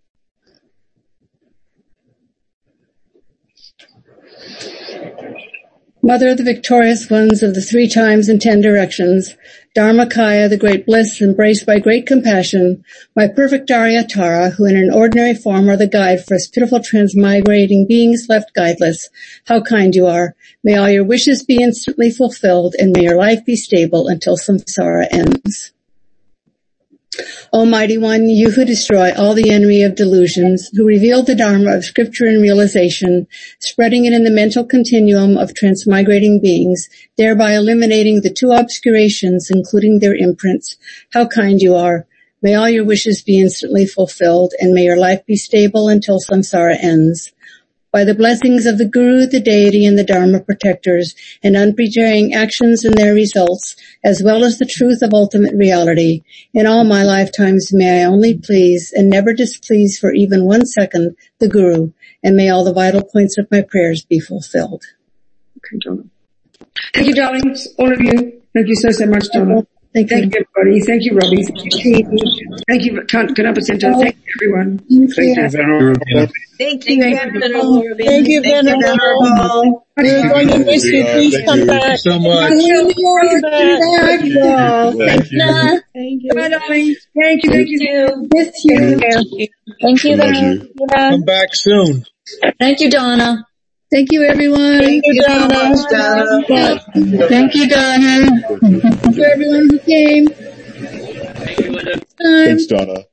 A: Mother of the victorious ones of the three times and ten directions, Dharmakaya, the great bliss, embraced by great compassion, my perfect Arya Tara, who in an ordinary form are the guide for us pitiful transmigrating beings left guideless, how kind you are. May all your wishes be instantly fulfilled, and may your life be stable until samsara ends. Almighty One, you who destroy all the enemy of delusions, who revealed the Dharma of scripture and realization, spreading it in the mental continuum of transmigrating beings, thereby eliminating the two obscurations, including their imprints, how kind you are. May all your wishes be instantly fulfilled, and may your life be stable until samsara ends. By the blessings of the Guru, the deity, and the Dharma protectors, and unbetraying actions and their results, as well as the truth of ultimate reality, in all my lifetimes may I only please and never displease for even one second the Guru, and may all the vital points of my prayers be fulfilled.
F: Okay, Donna. Thank you, darlings, all of you. Thank you so, so much, Donna.
A: Thank you.
F: Thank you, everybody. Thank you, Robbie. Thank you, Thank you, Kanapa Center. Thank you, everyone.
A: Thank you.
B: Thank you, Venerable. Thank you, Venerable. We're going to miss you. Please come back.
J: Thank you so much.
B: Thank you.
J: Thank you.
B: Thank you.
F: Bye, darling. Thank you, thank you.
B: Miss you.
K: Thank you, Donna.
J: Come back soon.
K: Thank you, Donna.
A: Thank you, everyone.
B: Thank you, Donna.
A: Thank you, Donna. Thank you, everyone who came.
L: Thanks, Donna.